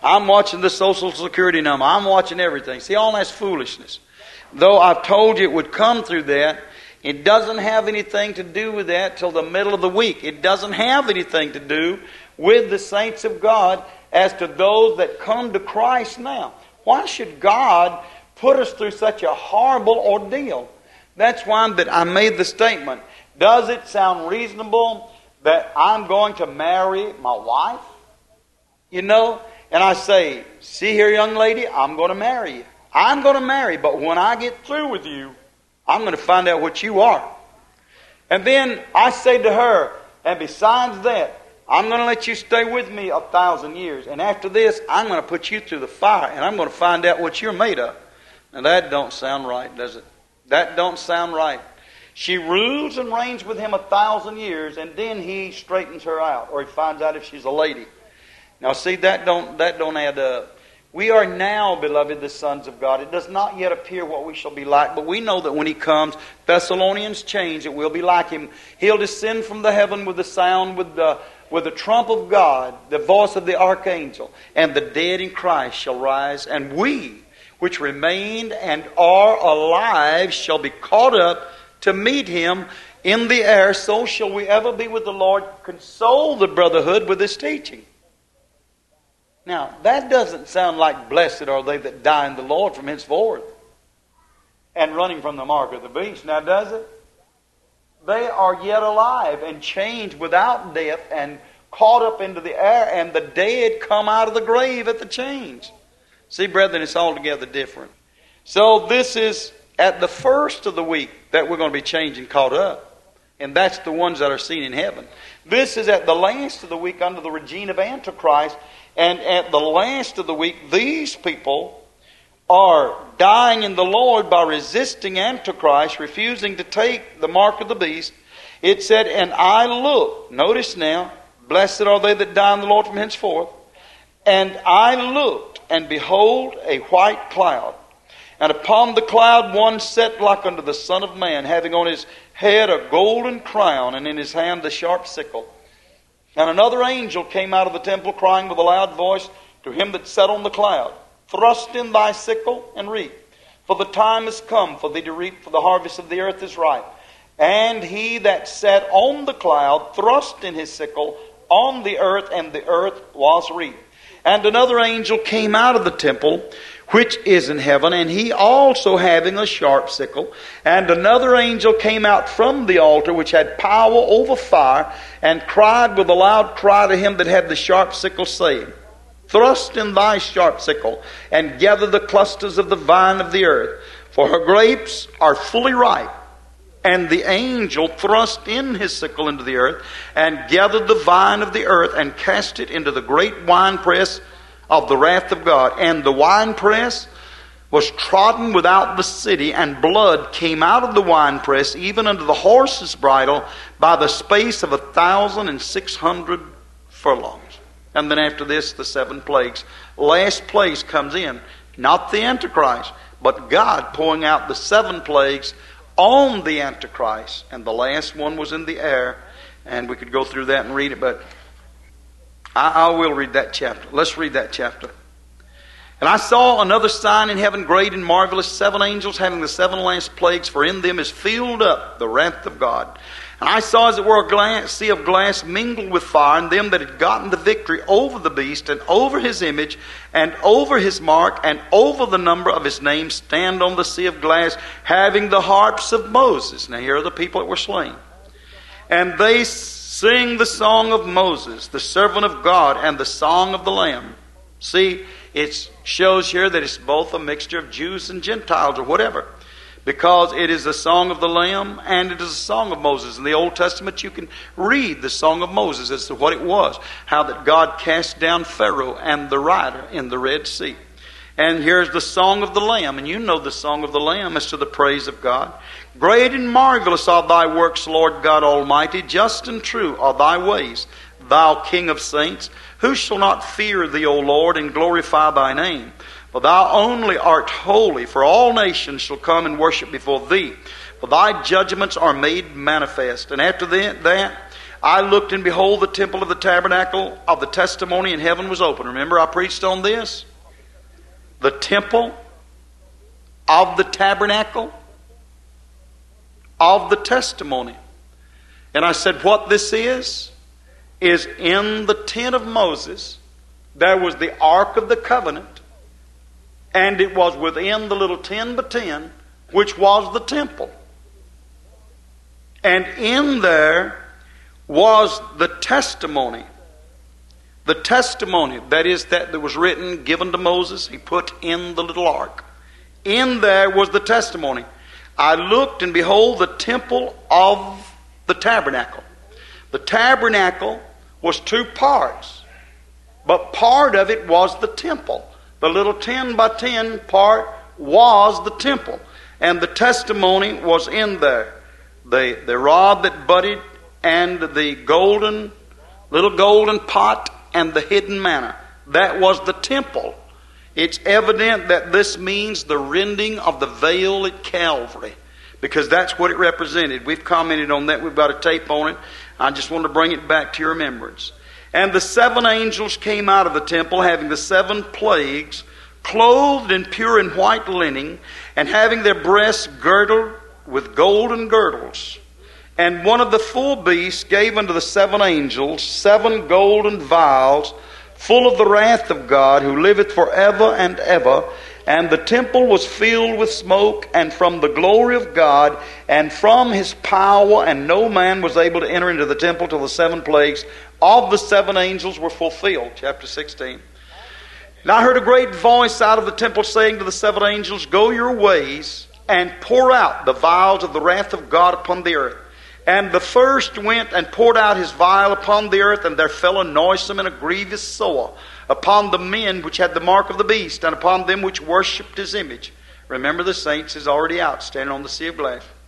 the Social Security number. I'm watching everything. See, all that's foolishness. Though I've told you it would come through that, it doesn't have anything to do with that till the middle of the week. It doesn't have anything to do with the saints of God as to those that come to Christ now. Why should God put us through such a horrible ordeal? That's why that I made the statement. Does it sound reasonable that I'm going to marry my wife? You know, and I say, see here, young lady, I'm going to marry you. I'm going to marry, but when I get through with you, I'm going to find out what you are. And then I say to her, and besides that, I'm going to let you stay with me 1,000 years. And after this, I'm going to put you through the fire, and I'm going to find out what you're made of. Now that don't sound right, does it? That don't sound right. She rules and reigns with him 1,000 years, and then he straightens her out, or he finds out if she's a lady. Now see, that don't add up. We are now, beloved, the sons of God. It does not yet appear what we shall be like, but we know that when He comes, Thessalonians change, it will be like Him. He'll descend from the heaven with the sound, with the trump of God, the voice of the archangel, and the dead in Christ shall rise, and we, which remain and are alive, shall be caught up to meet Him in the air. So shall we ever be with the Lord. Console the brotherhood with this teaching. Now, that doesn't sound like blessed are they that die in the Lord from henceforth and running from the mark of the beast. Now, does it? They are yet alive and changed without death and caught up into the air, and the dead come out of the grave at the change. See, brethren, it's altogether different. So this is at the first of the week that we're going to be changed and caught up. And that's the ones that are seen in heaven. This is at the last of the week under the regime of Antichrist. And at the last of the week, these people are dying in the Lord by resisting Antichrist, refusing to take the mark of the beast. It said, and I looked, notice now, Blessed are they that die in the Lord from henceforth. And I looked, and behold, a white cloud. And upon the cloud one sat like unto the Son of Man, having on his head a golden crown, and in his hand the sharp sickle. And another angel came out of the temple, crying with a loud voice to him that sat on the cloud, Thrust in thy sickle, and reap. For the time is come for thee to reap, for the harvest of the earth is ripe. And he that sat on the cloud thrust in his sickle on the earth, and the earth was reaped. And another angel came out of the temple, which is in heaven, and he also having a sharp sickle. And another angel came out from the altar, which had power over fire, and cried with a loud cry to him that had the sharp sickle, saying, Thrust in thy sharp sickle, and gather the clusters of the vine of the earth, for her grapes are fully ripe. And the angel thrust in his sickle into the earth, and gathered the vine of the earth, and cast it into the great winepress of the wrath of God. And the winepress was trodden without the city, and blood came out of the winepress, even unto the horse's bridle, by the space of 1,600 furlongs. And then after this, the 7 plagues. Last place comes in, not the Antichrist, but God pouring out the 7 plagues on the Antichrist. And the last one was in the air. And we could go through that and read it, but I will read that chapter. Let's read that chapter. And I saw another sign in heaven, great and marvelous, 7 angels having the 7 last plagues, for in them is filled up the wrath of God. And I saw as it were a sea of glass mingled with fire, and them that had gotten the victory over the beast, and over his image, and over his mark, and over the number of his name, stand on the sea of glass, having the harps of Moses. Now here are the people that were slain. And they sing the song of Moses, the servant of God, and the song of the Lamb. See, it shows here that it's both a mixture of Jews and Gentiles or whatever, because it is the song of the Lamb and it is the song of Moses. In the Old Testament you can read the song of Moses as to what it was, how that God cast down Pharaoh and the rider in the Red Sea. And here's the song of the Lamb, and you know the song of the Lamb as to the praise of God. Great and marvelous are thy works, Lord God Almighty. Just and true are thy ways, thou King of saints. Who shall not fear thee, O Lord, and glorify thy name? For thou only art holy, for all nations shall come and worship before thee. For thy judgments are made manifest. And after that I looked, and behold, the temple of the tabernacle of the testimony in heaven was open. Remember I preached on this? The temple of the tabernacle of the testimony. And I said what this is in the tent of Moses there was the Ark of the Covenant, and it was within the little 10 by 10, which was the temple. And in there was the testimony. The testimony, that is, that was written, given to Moses, he put in the little ark. In there was the testimony. I looked, and behold, the temple of the tabernacle. The tabernacle was 2 parts, but part of it was the temple. The little 10 by 10 part was the temple, and the testimony was in there. The rod that budded, and the little golden pot, and the hidden manna. That was the temple. It's evident that this means the rending of the veil at Calvary, because that's what it represented. We've commented on that. We've got a tape on it. I just want to bring it back to your remembrance. And the 7 angels came out of the temple, having the 7 plagues, clothed in pure and white linen, and having their breasts girdled with golden girdles. And one of the 4 beasts gave unto the 7 angels 7 golden vials, full of the wrath of God, who liveth forever and ever. And the temple was filled with smoke, and from the glory of God, and from his power, and no man was able to enter into the temple till the 7 plagues of the 7 angels were fulfilled. Chapter 16. And I heard a great voice out of the temple saying to the 7 angels, Go your ways, and pour out the vials of the wrath of God upon the earth. And the first went and poured out his vial upon the earth, and there fell a noisome and a grievous sore upon the men which had the mark of the beast, and upon them which worshipped his image. Remember, the saints is already out, standing on the sea of glass.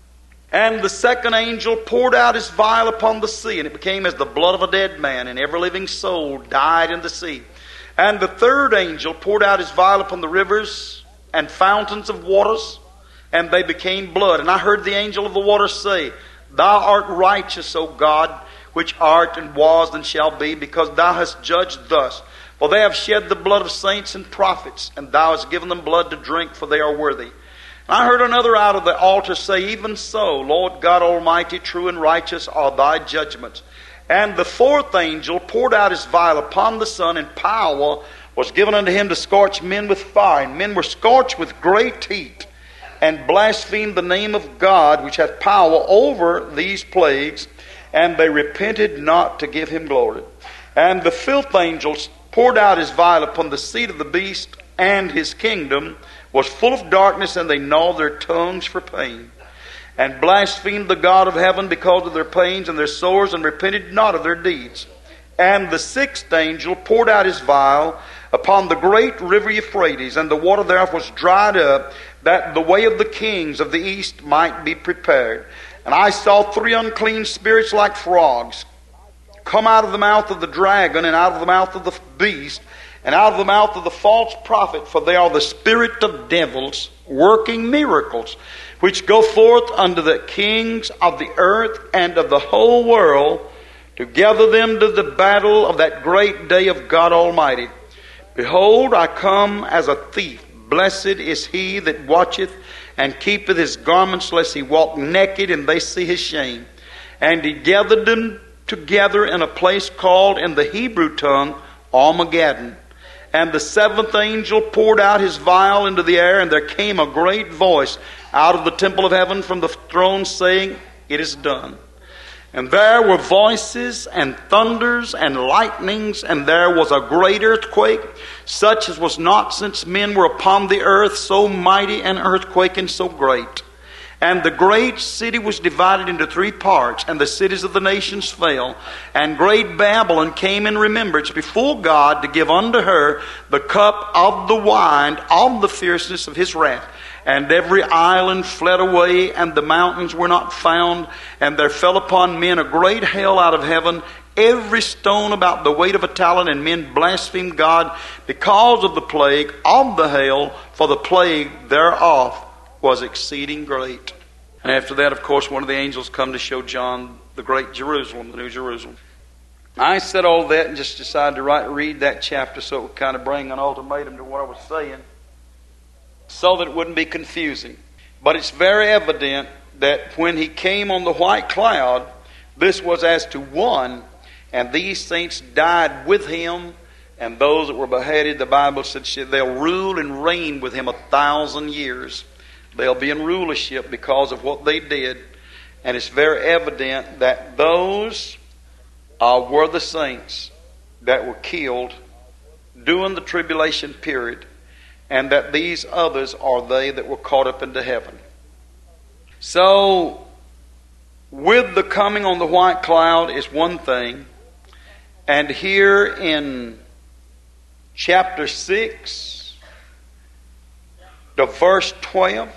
And the second angel poured out his vial upon the sea, and it became as the blood of a dead man, and every living soul died in the sea. And the third angel poured out his vial upon the rivers and fountains of waters, and they became blood. And I heard the angel of the waters say, Thou art righteous, O God, which art and was and shall be, because thou hast judged thus. For they have shed the blood of saints and prophets, and thou hast given them blood to drink, for they are worthy. And I heard another out of the altar say, Even so, Lord God Almighty, true and righteous are thy judgments. And the fourth angel poured out his vial upon the sun, and power was given unto him to scorch men with fire. And men were scorched with great heat, and blasphemed the name of God, which hath power over these plagues, and they repented not to give him glory. And the fifth angel poured out his vial upon the seat of the beast, and his kingdom was full of darkness, and they gnawed their tongues for pain, and blasphemed the God of heaven because of their pains and their sores, and repented not of their deeds. And the sixth angel poured out his vial upon the great river Euphrates, and the water thereof was dried up, that the way of the kings of the east might be prepared. And I saw three unclean spirits like frogs come out of the mouth of the dragon, and out of the mouth of the beast, and out of the mouth of the false prophet, for they are the spirit of devils, working miracles, which go forth unto the kings of the earth and of the whole world, to gather them to the battle of that great day of God Almighty. Behold, I come as a thief. Blessed is he that watcheth and keepeth his garments, lest he walk naked and they see his shame. And he gathered them together in a place called in the Hebrew tongue Armageddon. And the seventh angel poured out his vial into the air, and there came a great voice out of the temple of heaven from the throne, saying, It is done. And there were voices and thunders and lightnings, and there was a great earthquake, such as was not since men were upon the earth, so mighty an earthquake and so great. And the great city was divided into three parts, and the cities of the nations fell. And great Babylon came in remembrance before God to give unto her the cup of the wine of the fierceness of his wrath. And every island fled away, and the mountains were not found. And there fell upon men a great hail out of heaven, every stone about the weight of a talent. And men blasphemed God because of the plague of the hail, for the plague thereof was exceeding great. And after that, of course, one of the angels come to show John the great Jerusalem, the New Jerusalem. I said all that and just decided to read that chapter so it would kind of bring an ultimatum to what I was saying, so that it wouldn't be confusing. But it's very evident that when he came on the white cloud, this was as to one, and these saints died with him, and those that were beheaded, the Bible said they'll rule and reign with him 1,000 years. They'll be in rulership because of what they did. And it's very evident that those were the saints that were killed during the tribulation period, and that these others are they that were caught up into heaven. So, with the coming on the white cloud is one thing. And here in chapter 6, the verse 12,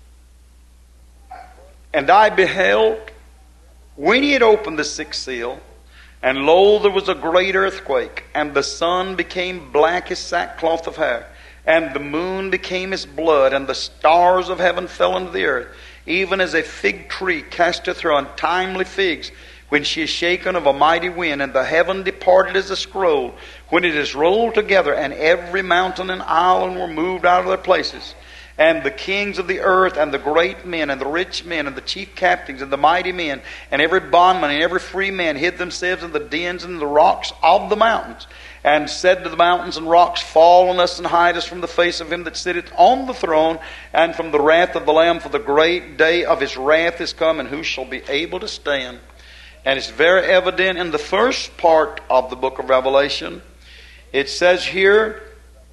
And I beheld, when he had opened the sixth seal, and lo, there was a great earthquake, and the sun became black as sackcloth of hair, and the moon became as blood, and the stars of heaven fell into the earth, even as a fig tree casteth her untimely figs, when she is shaken of a mighty wind. And the heaven departed as a scroll, when it is rolled together, and every mountain and island were moved out of their places. And the kings of the earth, and the great men, and the rich men, and the chief captains, and the mighty men, and every bondman, and every free man hid themselves in the dens and the rocks of the mountains, and said to the mountains and rocks, Fall on us and hide us from the face of him that sitteth on the throne, and from the wrath of the Lamb, for the great day of his wrath is come, and who shall be able to stand? And it's very evident in the first part of the book of Revelation. It says here,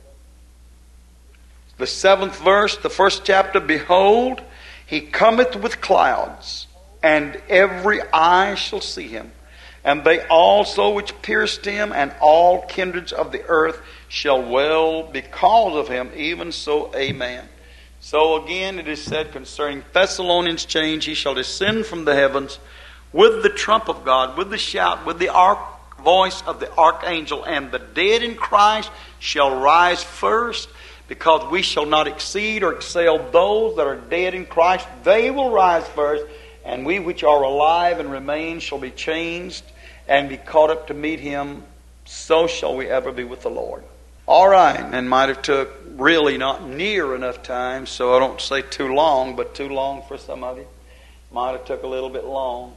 the 7th verse, the first chapter, Behold, he cometh with clouds, and every eye shall see him. And they also which pierced him, and all kindreds of the earth shall wail because of him. Even so, amen. So again, it is said concerning Thessalonians change, he shall descend from the heavens with the trump of God, with the shout, with the voice of the archangel, and the dead in Christ shall rise first, because we shall not exceed or excel those that are dead in Christ. They will rise first, and we which are alive and remain shall be changed and be caught up to meet Him. So shall we ever be with the Lord. All right, and might have took really not near enough time, so I don't say too long, but too long for some of you. Might have took a little bit long,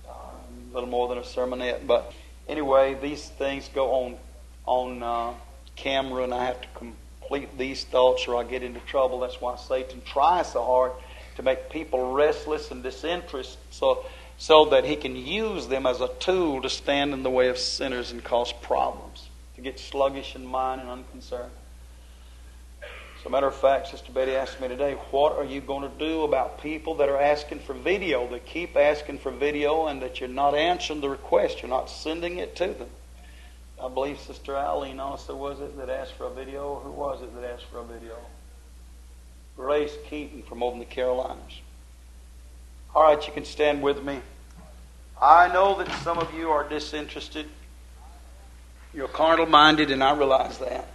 a little more than a sermonette. But anyway, these things go on camera, and I have to complete these thoughts or I get into trouble. That's why Satan tries so hard to make people restless and disinterested, so that he can use them as a tool to stand in the way of sinners and cause problems, to get sluggish in mind and unconcerned. As a matter of fact, Sister Betty asked me today, what are you going to do about people that are asking for video? They keep asking for video, and that you're not answering the request. You're not sending it to them. I believe Sister Eileen also was it that asked for a video? Who was it that asked for a video? Grace Keaton from over in the Carolinas. All right, you can stand with me. I know that some of you are disinterested. You're carnal-minded, and I realize that.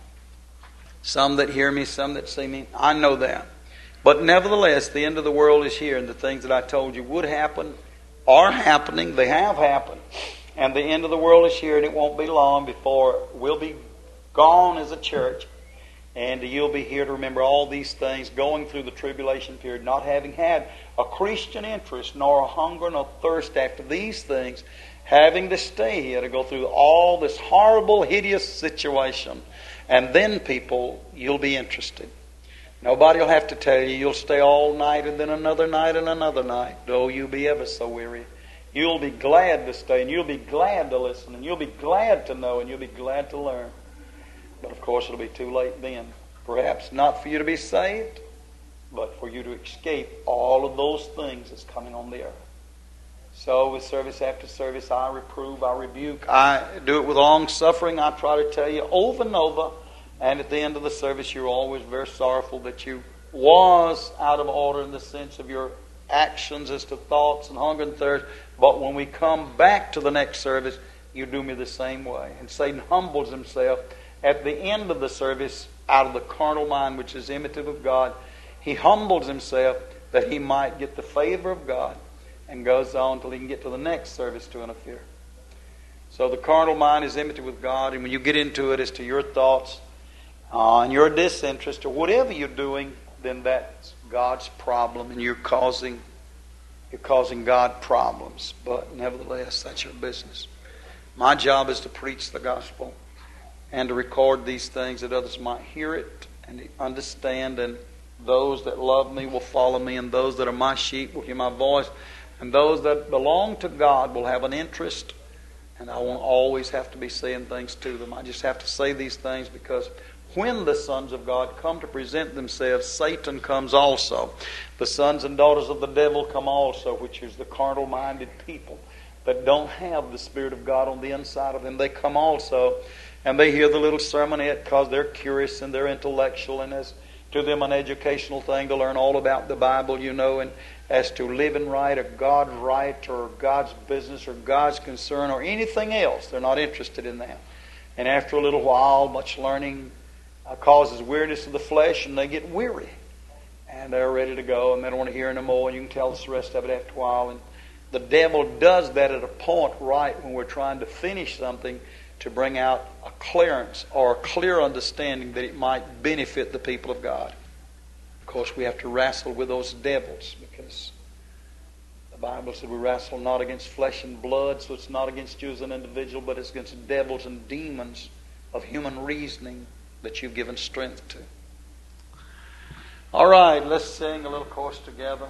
Some that hear me, some that see me, I know that. But nevertheless, the end of the world is here, and the things that I told you would happen are happening. They have happened. And the end of the world is here, and it won't be long before we'll be gone as a church. And you'll be here to remember all these things, going through the tribulation period, not having had a Christian interest, nor a hunger, nor thirst after these things, having to stay here to go through all this horrible, hideous situation. And then, people, you'll be interested. Nobody will have to tell you. You'll stay all night, and then another night, and another night, though you'll be ever so weary. You'll be glad to stay, and you'll be glad to listen, and you'll be glad to know, and you'll be glad to learn. But of course, it'll be too late then. Perhaps not for you to be saved, but for you to escape all of those things that's coming on the earth. So with service after service, I reprove, I rebuke, I do it with long suffering. I try to tell you over and over. And at the end of the service, you're always very sorrowful that you was out of order in the sense of your actions as to thoughts and hunger and thirst. But when we come back to the next service, you do me the same way. And Satan humbles himself at the end of the service out of the carnal mind, which is imitative of God. He humbles himself that he might get the favor of God, and goes on until he can get to the next service to interfere. So the carnal mind is enmity with God, and when you get into it as to your thoughts and your disinterest or whatever you're doing, then that's God's problem, and you're causing God problems. But nevertheless, that's your business. My job is to preach the gospel and to record these things that others might hear it and understand, and those that love me will follow me, and those that are my sheep will hear my voice. And those that belong to God will have an interest, and I won't always have to be saying things to them. I just have to say these things because when the sons of God come to present themselves, Satan comes also. The sons and daughters of the devil come also, which is the carnal-minded people that don't have the Spirit of God on the inside of them. They come also, and they hear the little sermonette because they're curious and they're intellectual, and as to them an educational thing to learn all about the Bible, and as to living right or God right or God's business or God's concern or anything else. They're not interested in that. And after a little while, much learning causes weariness of the flesh, and they get weary. And they're ready to go, and they don't want to hear anymore, and you can tell us the rest of it after a while. And the devil does that at a point right when we're trying to finish something to bring out a clearance or a clear understanding that it might benefit the people of God. Of course, we have to wrestle with those devils, because the Bible said we wrestle not against flesh and blood, so it's not against you as an individual, but it's against devils and demons of human reasoning that you've given strength to. All right, let's sing a little chorus together.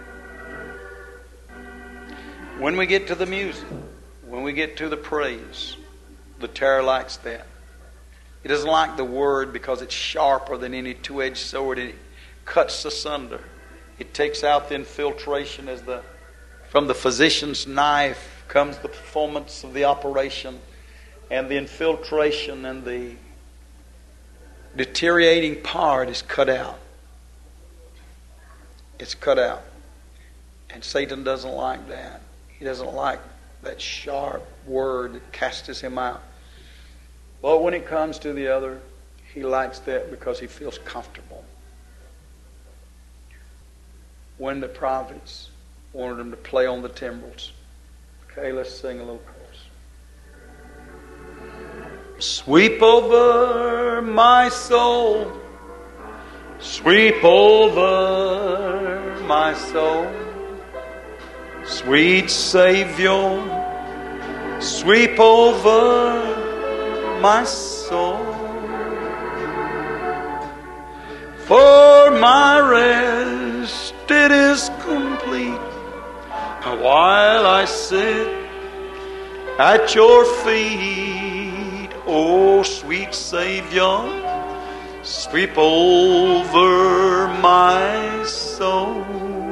When we get to the music, when we get to the praise, the terror likes that. It doesn't like the word because it's sharper than any two-edged sword. It cuts asunder. It takes out the infiltration from the physician's knife comes the performance of the operation, and the infiltration and the deteriorating part is cut out. It's cut out. And Satan doesn't like that. He doesn't like that sharp word that casts him out. But when it comes to the other, he likes that because he feels comfortable. When the prophets wanted him to play on the timbrels. Okay, let's sing a little chorus. Sweep over my soul. Sweep over my soul. Sweet Savior, sweep over my soul. For my rest it is complete while I sit at your feet. Oh, sweet Savior, sweep over my soul.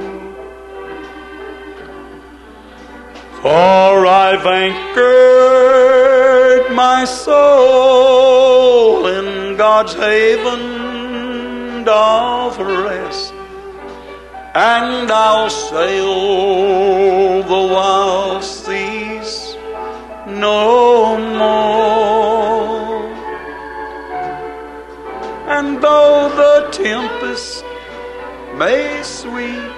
For I've anchored my soul in God's haven of rest, and I'll sail the wild seas no more. And though the tempest may sweep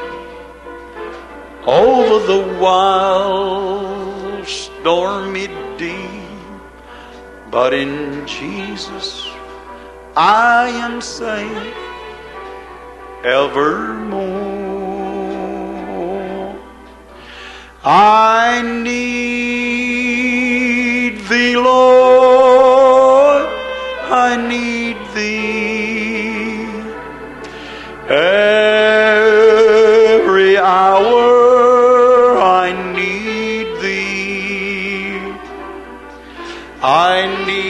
over the wild stormy deep, but in Jesus I am safe evermore. I need thee, Lord, I need thee every hour. I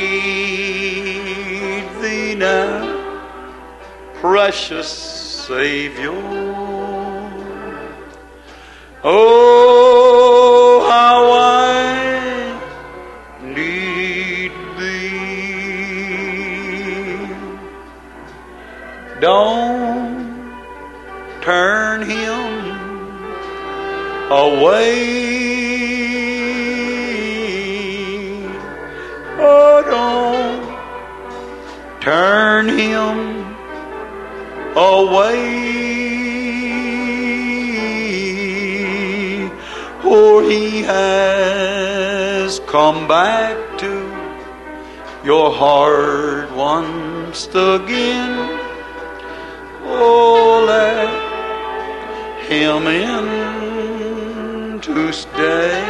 need thee now, precious Savior. Oh, how I need thee. Don't turn him away. Oh, don't turn him away, for he has come back to your heart once again. Oh, let him in to stay.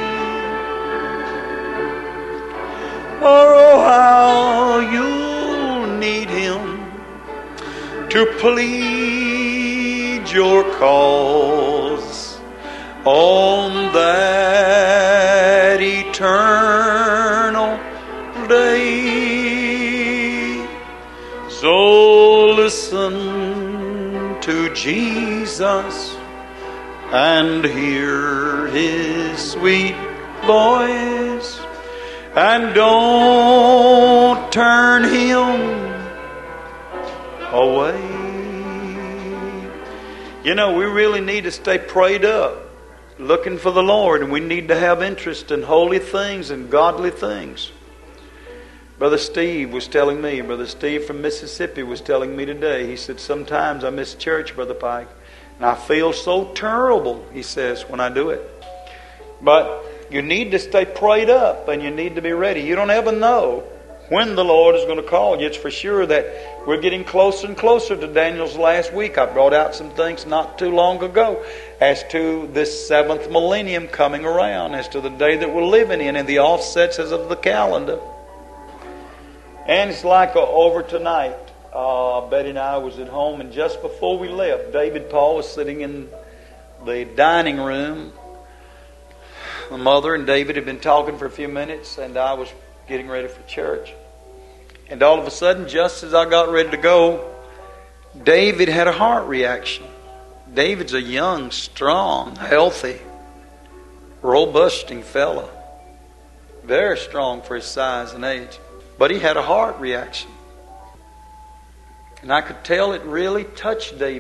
Oh, how you'll need him to plead your cause on that eternal day. So listen to Jesus and hear his sweet voice, and don't turn him away. You know, we really need to stay prayed up, looking for the Lord, and we need to have interest in holy things and godly things. Brother Steve was telling me, Brother Steve from Mississippi was telling me today, he said, sometimes I miss church, Brother Pike, and I feel so terrible, he says, when I do it. But you need to stay prayed up, and you need to be ready. You don't ever know when the Lord is going to call you. It's for sure that we're getting closer and closer to Daniel's last week. I brought out some things not too long ago as to this 7th millennium coming around, as to the day that we're living in, and the offsets as of the calendar. And it's like over tonight, Betty and I was at home, and just before we left, David Paul was sitting in the dining room. My mother and David had been talking for a few minutes, and I was getting ready for church. And all of a sudden, just as I got ready to go, David had a heart reaction. David's a young, strong, healthy, robusting fella. Very strong for his size and age. But he had a heart reaction. And I could tell it really touched David.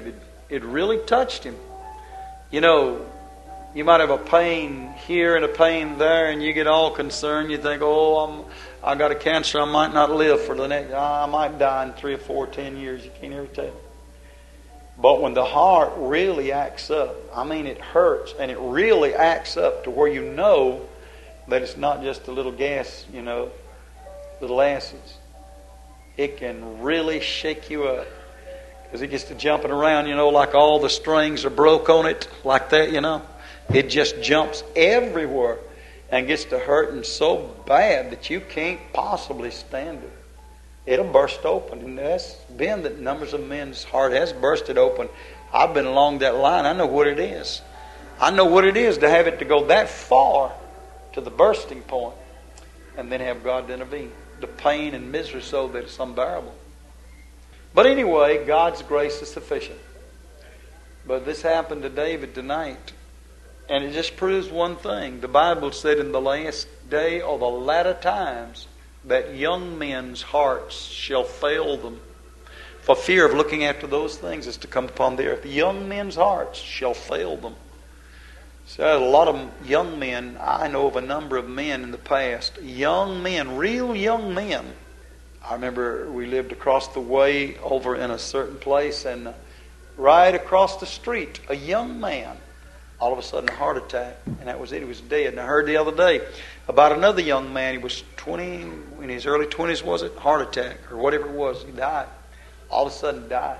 It really touched him. You know, you might have a pain here and a pain there, and you get all concerned. You think, oh, I got a cancer. I might not live for the next. I might die in 3 or 4, 10 years. You can't ever tell. But when the heart really acts up, I mean, it hurts, and it really acts up to where you know that it's not just a little gas, you know, little acids. It can really shake you up. Because it gets to jumping around, you know, like all the strings are broke on it, like that, you know. It just jumps everywhere and gets to hurting so bad that you can't possibly stand it. It'll burst open. And that's been that numbers of men's heart has bursted open. I've been along that line. I know what it is. I know what it is to have it to go that far to the bursting point and then have God to intervene. The pain and misery so that it's unbearable. But anyway, God's grace is sufficient. But this happened to David tonight. And it just proves one thing. The Bible said in the last day or the latter times that young men's hearts shall fail them. For fear of looking after those things is to come upon the earth. Young men's hearts shall fail them. So a lot of young men, I know of a number of men in the past, young men, real young men. I remember we lived across the way over in a certain place, and right across the street, a young man, all of a sudden a heart attack, and that was it. He was dead. And I heard the other day about another young man. He was 20, in his early 20s, was it? Heart attack or whatever it was. He died. All of a sudden died.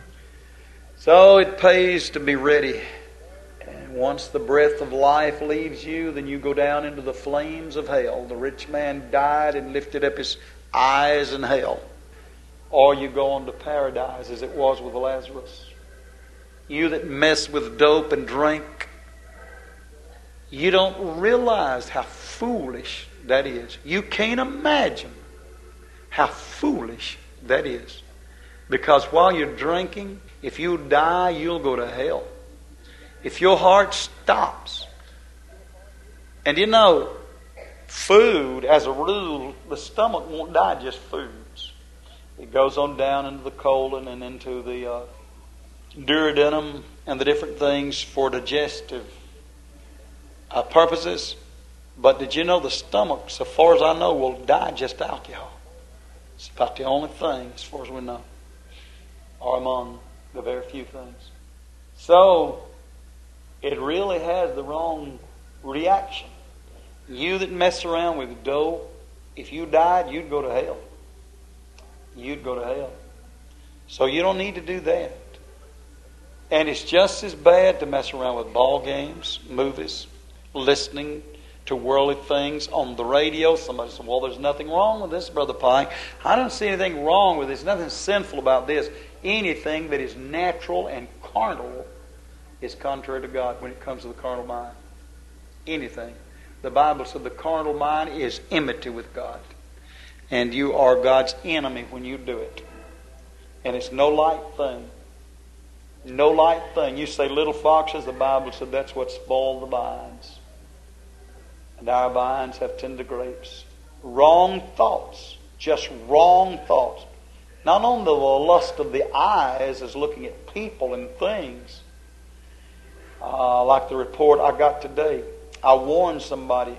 So it pays to be ready. And once the breath of life leaves you, then you go down into the flames of hell. The rich man died and lifted up his eyes in hell. Or you go on to paradise as it was with Lazarus. You that mess with dope and drink, you don't realize how foolish that is. You can't imagine how foolish that is. Because while you're drinking, if you die, you'll go to hell. If your heart stops. And you know, food, as a rule, the stomach won't digest foods. It goes on down into the colon and into the duodenum and the different things for digestive purposes. But did you know the stomach, so far as I know, will digest alcohol? It's about the only thing, as far as we know, or among the very few things. So, it really has the wrong reaction. You that mess around with dope, if you died, you'd go to hell. You'd go to hell. So you don't need to do that. And it's just as bad to mess around with ball games, movies, listening to worldly things on the radio. Somebody said, well, there's nothing wrong with this, Brother Pike. I don't see anything wrong with this. Nothing sinful about this. Anything that is natural and carnal is contrary to God when it comes to the carnal mind. Anything. The Bible said the carnal mind is enmity with God. And you are God's enemy when you do it. And it's no light thing. No light thing. You say little foxes, the Bible said that's what spoiled the vines. And our vines have tender grapes. Wrong thoughts. Just wrong thoughts. Not only the lust of the eyes is looking at people and things. Like the report I got today. I warned somebody.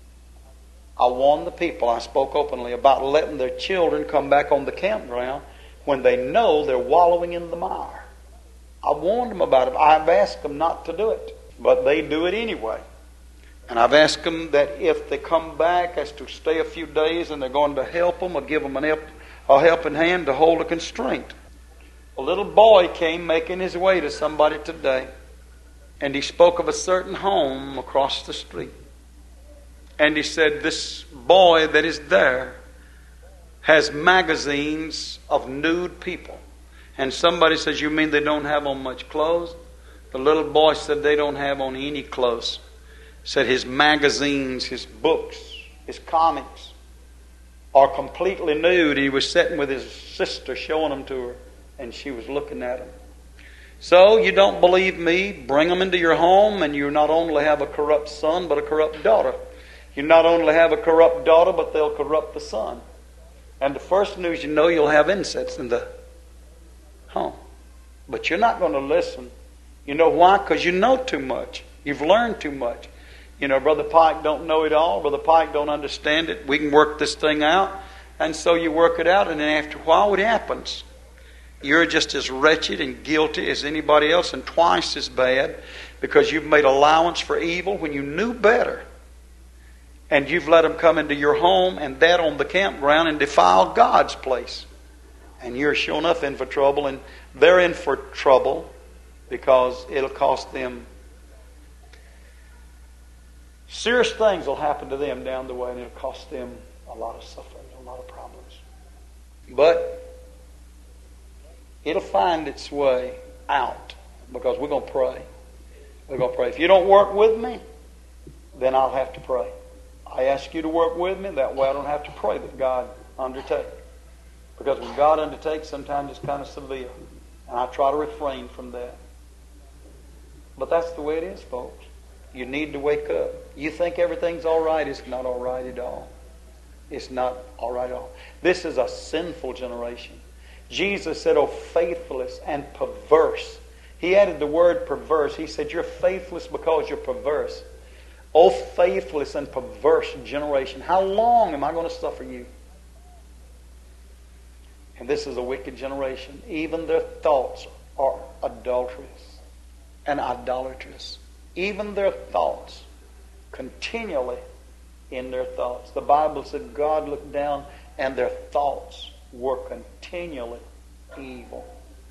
I warned the people. I spoke openly about letting their children come back on the campground when they know they're wallowing in the mire. I warned them about it. I've asked them not to do it. But they do it anyway. And I've asked them that if they come back as to stay a few days and they're going to help them or give them a helping hand to hold a constraint. A little boy came making his way to somebody today. And he spoke of a certain home across the street. And he said, this boy that is there has magazines of nude people. And somebody says, you mean they don't have on much clothes? The little boy said they don't have on any clothes. Said his magazines, his books, his comics are completely nude. He was sitting with his sister showing them to her. And she was looking at him. So, you don't believe me, bring them into your home and you not only have a corrupt son, but a corrupt daughter. You not only have a corrupt daughter, but they'll corrupt the son. And the first news you know, you'll have insects in the home. But you're not going to listen. You know why? Because you know too much. You've learned too much. You know, Brother Pike don't know it all. Brother Pike don't understand it. We can work this thing out. And so you work it out, and then after a while what happens? You're just as wretched and guilty as anybody else, and twice as bad, because you've made allowance for evil when you knew better. And you've let them come into your home and that on the campground and defile God's place. And you're sure enough in for trouble, and they're in for trouble because it'll cost them. Serious things will happen to them down the way, and it'll cost them a lot of suffering, a lot of problems. But it'll find its way out because we're going to pray. We're going to pray. If you don't work with me, then I'll have to pray. I ask you to work with me. That way I don't have to pray that God undertake. Because when God undertakes, sometimes it's kind of severe. And I try to refrain from that. But that's the way it is, folks. You need to wake up. You think everything's all right. It's not all right at all. It's not all right at all. This is a sinful generation. Jesus said, "Oh, faithless and perverse." He added the word perverse. He said, "You're faithless because you're perverse." Oh, faithless and perverse generation. How long am I going to suffer you? And this is a wicked generation. Even their thoughts are adulterous and idolatrous. Even their thoughts, continually in their thoughts. The Bible said God looked down and their thoughts were continually evil.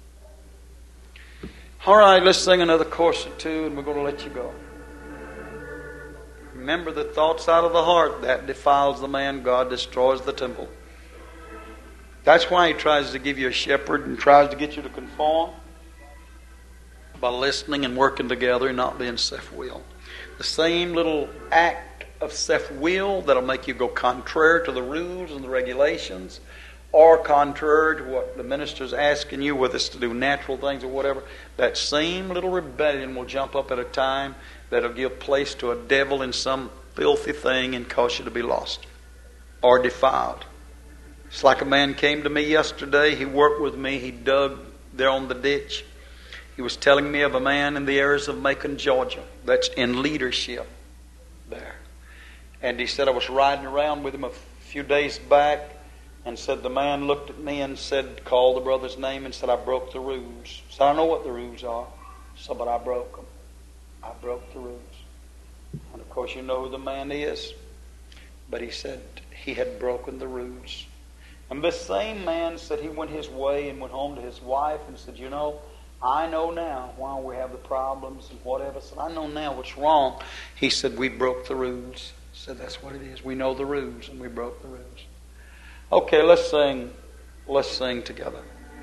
All right, let's sing another chorus or two and we're going to let you go. Remember, the thoughts out of the heart, that defiles the man. God destroys the temple. That's why He tries to give you a shepherd and tries to get you to conform. By listening and working together and not being self-willed. The same little act of self-will that'll make you go contrary to the rules and the regulations, or contrary to what the minister's asking you, whether it's to do natural things or whatever, that same little rebellion will jump up at a time that'll give place to a devil in some filthy thing and cause you to be lost or defiled. It's like a man came to me yesterday. He worked with me. He dug there on the ditch. He was telling me of a man in the areas of Macon, Georgia, that's in leadership there. And he said, I was riding around with him a few days back, and said the man looked at me and said, called the brother's name and said, I broke the rules. So I don't know what the rules are. So, but I broke them. I broke the rules. And of course you know who the man is. But he said he had broken the rules. And this same man said he went his way and went home to his wife and said, you know, I know now why we have the problems and whatever. I said, I know now what's wrong. He said, we broke the rules. I said, that's what it is. We know the rules and we broke the rules. Okay, let's sing. Let's sing together.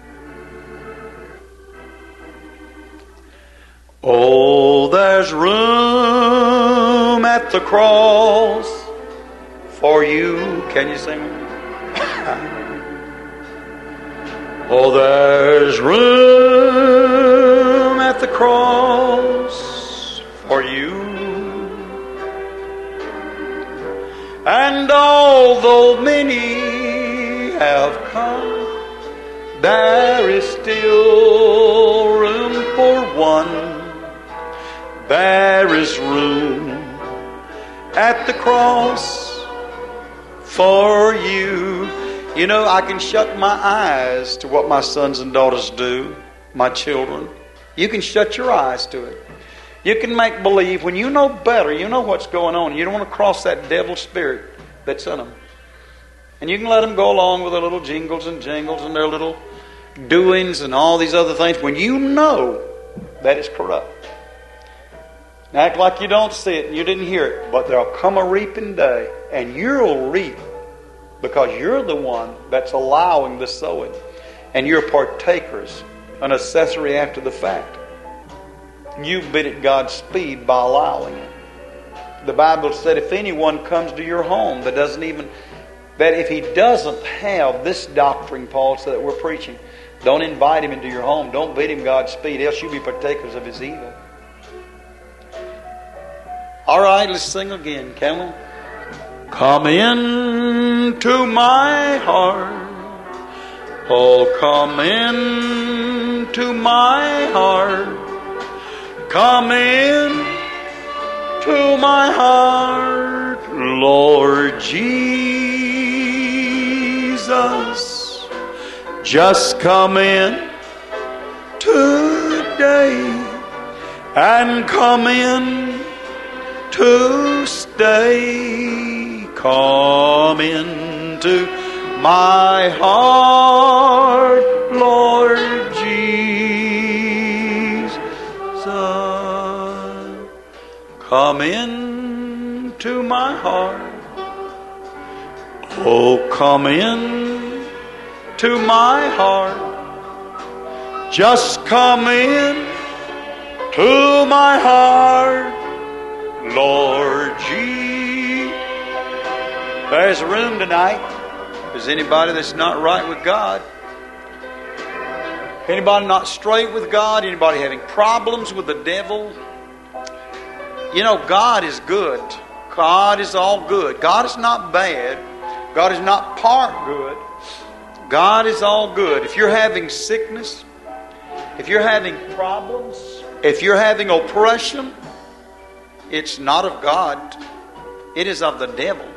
Oh, there's room at the cross for you. Can you sing? Oh, there's room at the cross for you. And although many have come, there is still room for one. There is room at the cross for you. You know, I can shut my eyes to what my sons and daughters do, my children. You can shut your eyes to it. You can make believe when you know better, you know what's going on. You don't want to cross that devil spirit that's in them. And you can let them go along with their little jingles and jingles and their little doings and all these other things when you know that it's corrupt. And act like you don't see it and you didn't hear it. But there'll come a reaping day and you'll reap because you're the one that's allowing the sowing. And you're partakers, an accessory after the fact. You've been at God's speed by allowing it. The Bible said if anyone comes to your home that if he doesn't have this doctrine, Paul said, that we're preaching, don't invite him into your home. Don't bid him Godspeed, else you'll be partakers of his evil. All right, let's sing again, can we? Come into my heart. Oh, come into to my heart. Come in to my heart, Lord Jesus. Just come in today and come in to stay. Come into my heart, Lord Jesus. Come into my heart. Oh, come in to my heart. Just come in to my heart, Lord Jesus. There's room tonight. Is anybody that's not right with God? Anybody not straight with God? Anybody having problems with the devil? You know, God is good. God is all good. God is not bad. God is not part good. God is all good. If you're having sickness, if you're having problems, if you're having oppression, it's not of God. It is of the devil.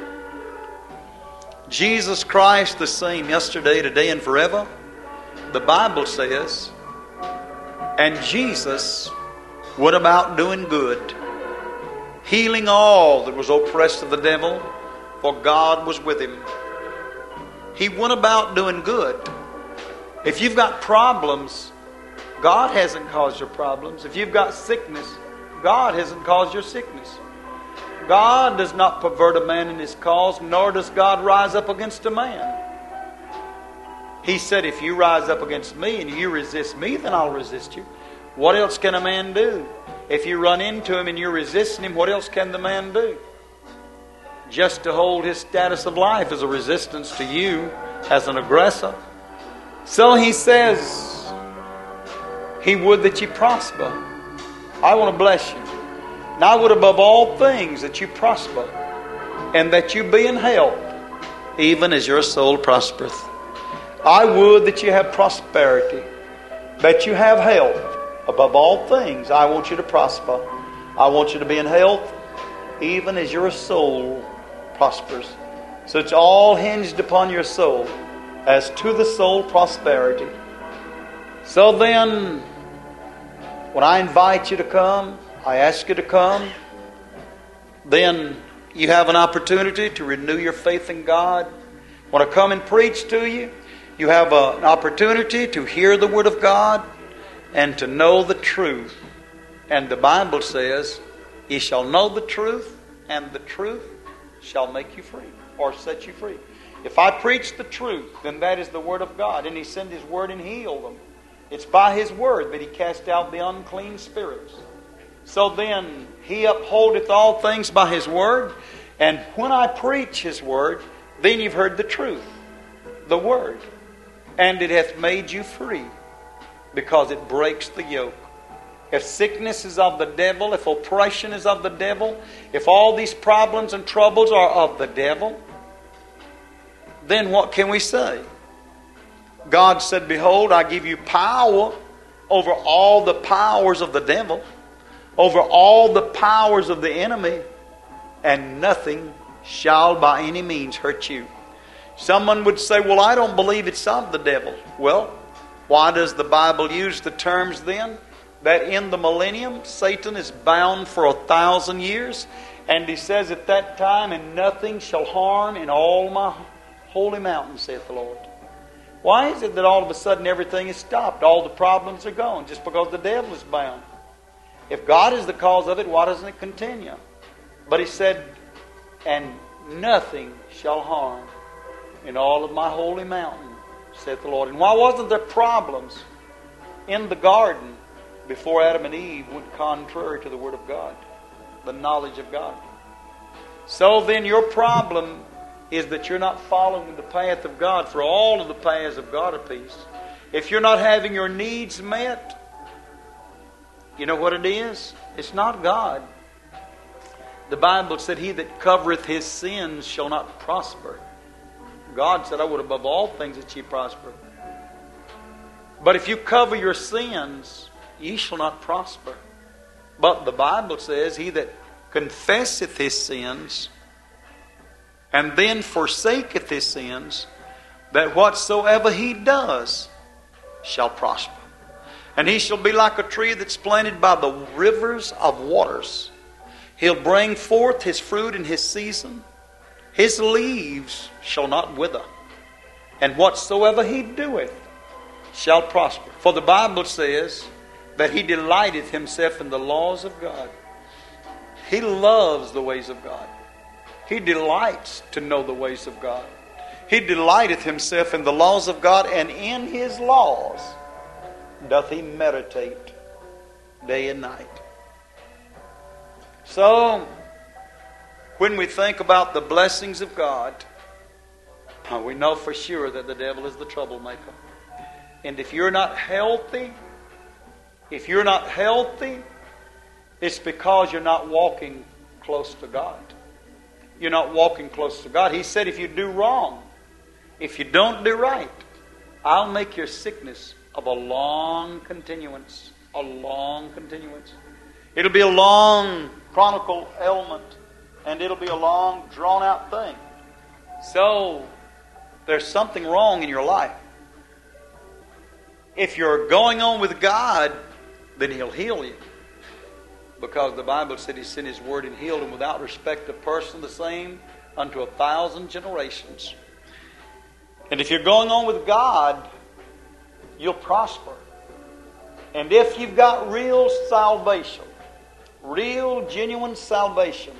Jesus Christ the same yesterday, today, and forever. The Bible says, and Jesus went about doing good, healing all that was oppressed of the devil, for God was with him. He went about doing good. If you've got problems, God hasn't caused your problems. If you've got sickness, God hasn't caused your sickness. God does not pervert a man in his cause, nor does God rise up against a man. He said, if you rise up against me and you resist me, then I'll resist you. What else can a man do? If you run into him and you're resisting him, what else can the man do? Just to hold his status of life as a resistance to you as an aggressor. So he says, he would that you prosper. I want to bless you. And I would above all things that you prosper, and that you be in health, even as your soul prospereth. I would that you have prosperity, that you have health. Above all things, I want you to prosper. I want you to be in health, even as your soul prospers. So it's all hinged upon your soul, as to the soul prosperity. So then, when I invite you to come, I ask you to come, then you have an opportunity to renew your faith in God. When I come and preach to you, you have an opportunity to hear the Word of God and to know the truth. And the Bible says, ye shall know the truth, and the truth shall make you free, or set you free. If I preach the truth, then that is the Word of God. And He sent His Word and healed them. It's by His Word that He cast out the unclean spirits. So then, He upholdeth all things by His Word. And when I preach His Word, then you've heard the truth, the Word. And it hath made you free, because it breaks the yoke. If sickness is of the devil, if oppression is of the devil, if all these problems and troubles are of the devil, then what can we say? God said, behold, I give you power over all the powers of the devil, over all the powers of the enemy, and nothing shall by any means hurt you. Someone would say, well, I don't believe it's of the devil. Well, why does the Bible use the terms then? That in the millennium, Satan is bound for 1,000 years. And he says at that time, and nothing shall harm in all my holy mountain, saith the Lord. Why is it that all of a sudden everything is stopped? All the problems are gone just because the devil is bound. If God is the cause of it, why doesn't it continue? But he said, and nothing shall harm in all of my holy mountain, saith the Lord. And why wasn't there problems in the garden before Adam and Eve went contrary to the Word of God, the knowledge of God? So then your problem is that you're not following the path of God, for all of the paths of God are peace. If you're not having your needs met, you know what it is? It's not God. The Bible said, he that covereth his sins shall not prosper. God said, I would above all things that ye prosper. But if you cover your sins, ye shall not prosper. But the Bible says, he that confesseth his sins, and then forsaketh his sins, that whatsoever he does shall prosper. And he shall be like a tree that's planted by the rivers of waters. He'll bring forth his fruit in his season. His leaves shall not wither. And whatsoever he doeth shall prosper. For the Bible says that he delighteth himself in the laws of God. He loves the ways of God. He delights to know the ways of God. He delighteth himself in the laws of God, and in his laws doth he meditate day and night. So, when we think about the blessings of God, we know for sure that the devil is the troublemaker. And if you're not healthy, it's because you're not walking close to God. You're not walking close to God. He said if you do wrong, if you don't do right, I'll make your sickness of a long continuance. A long continuance. It'll be a long chronicle ailment, and it'll be a long drawn out thing. So, there's something wrong in your life. If you're going on with God, then He'll heal you. Because the Bible said He sent His word and healed him without respect of person, the same unto 1,000 generations. And if you're going on with God, you'll prosper. And if you've got real salvation, real genuine salvation,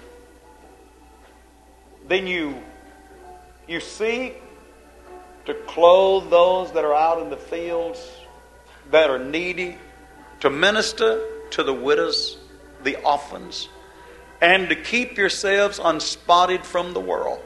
then you seek to clothe those that are out in the fields that are needy, to minister to the widows, the orphans, and to keep yourselves unspotted from the world.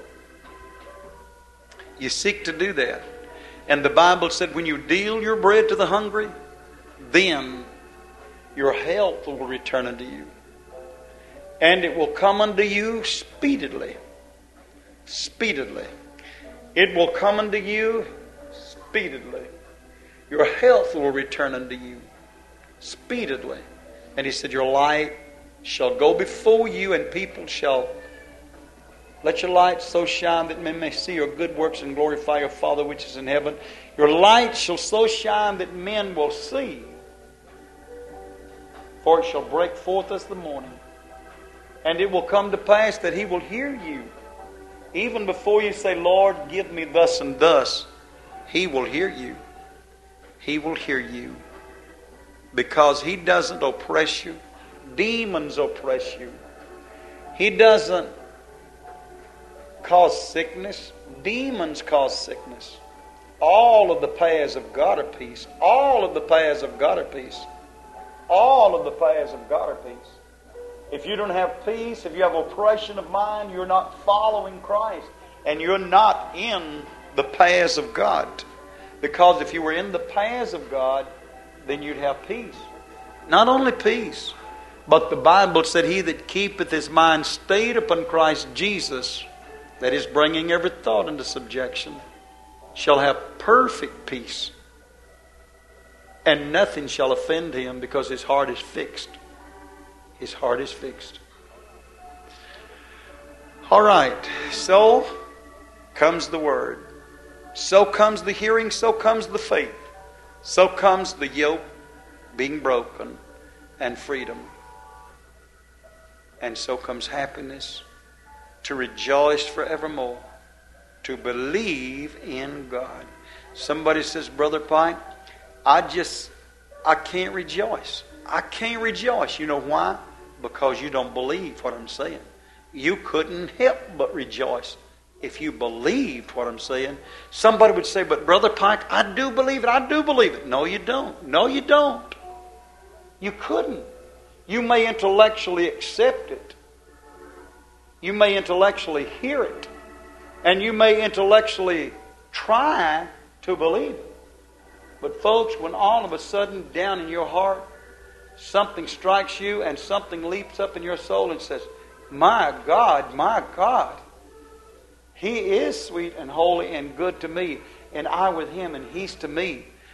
You seek to do that. And the Bible said when you deal your bread to the hungry, then your health will return unto you. And it will come unto you speedily. Speedily. It will come unto you speedily. Your health will return unto you speedily. And He said, your light shall go before you, and people shall let your light so shine that men may see your good works and glorify your Father which is in heaven. Your light shall so shine that men will see. For it shall break forth as the morning. And it will come to pass that He will hear you. Even before you say, Lord, give me thus and thus, He will hear you. He will hear you. Because He doesn't oppress you. Demons oppress you. He doesn't cause sickness. Demons cause sickness. All of the paths of God are peace. All of the paths of God are peace. All of the paths of God are peace. If you don't have peace, if you have oppression of mind, you're not following Christ. And you're not in the paths of God. Because if you were in the paths of God, then you'd have peace. Not only peace, but the Bible said, he that keepeth his mind stayed upon Christ Jesus, that is bringing every thought into subjection, shall have perfect peace. And nothing shall offend him, because his heart is fixed. His heart is fixed. All right, so comes the word. So comes the hearing, so comes the faith. So comes the yoke being broken and freedom. And so comes happiness, to rejoice forevermore, to believe in God. Somebody says, Brother Pike, I can't rejoice. I can't rejoice. You know why? Because you don't believe what I'm saying. You couldn't help but rejoice if you believed what I'm saying. Somebody would say, but Brother Pike, I do believe it. I do believe it. No, you don't. No, you don't. You couldn't. You may intellectually accept it. You may intellectually hear it. And you may intellectually try to believe it. But folks, when all of a sudden down in your heart, something strikes you and something leaps up in your soul and says, my God, He is sweet and holy and good to me, and I with Him and He's to me.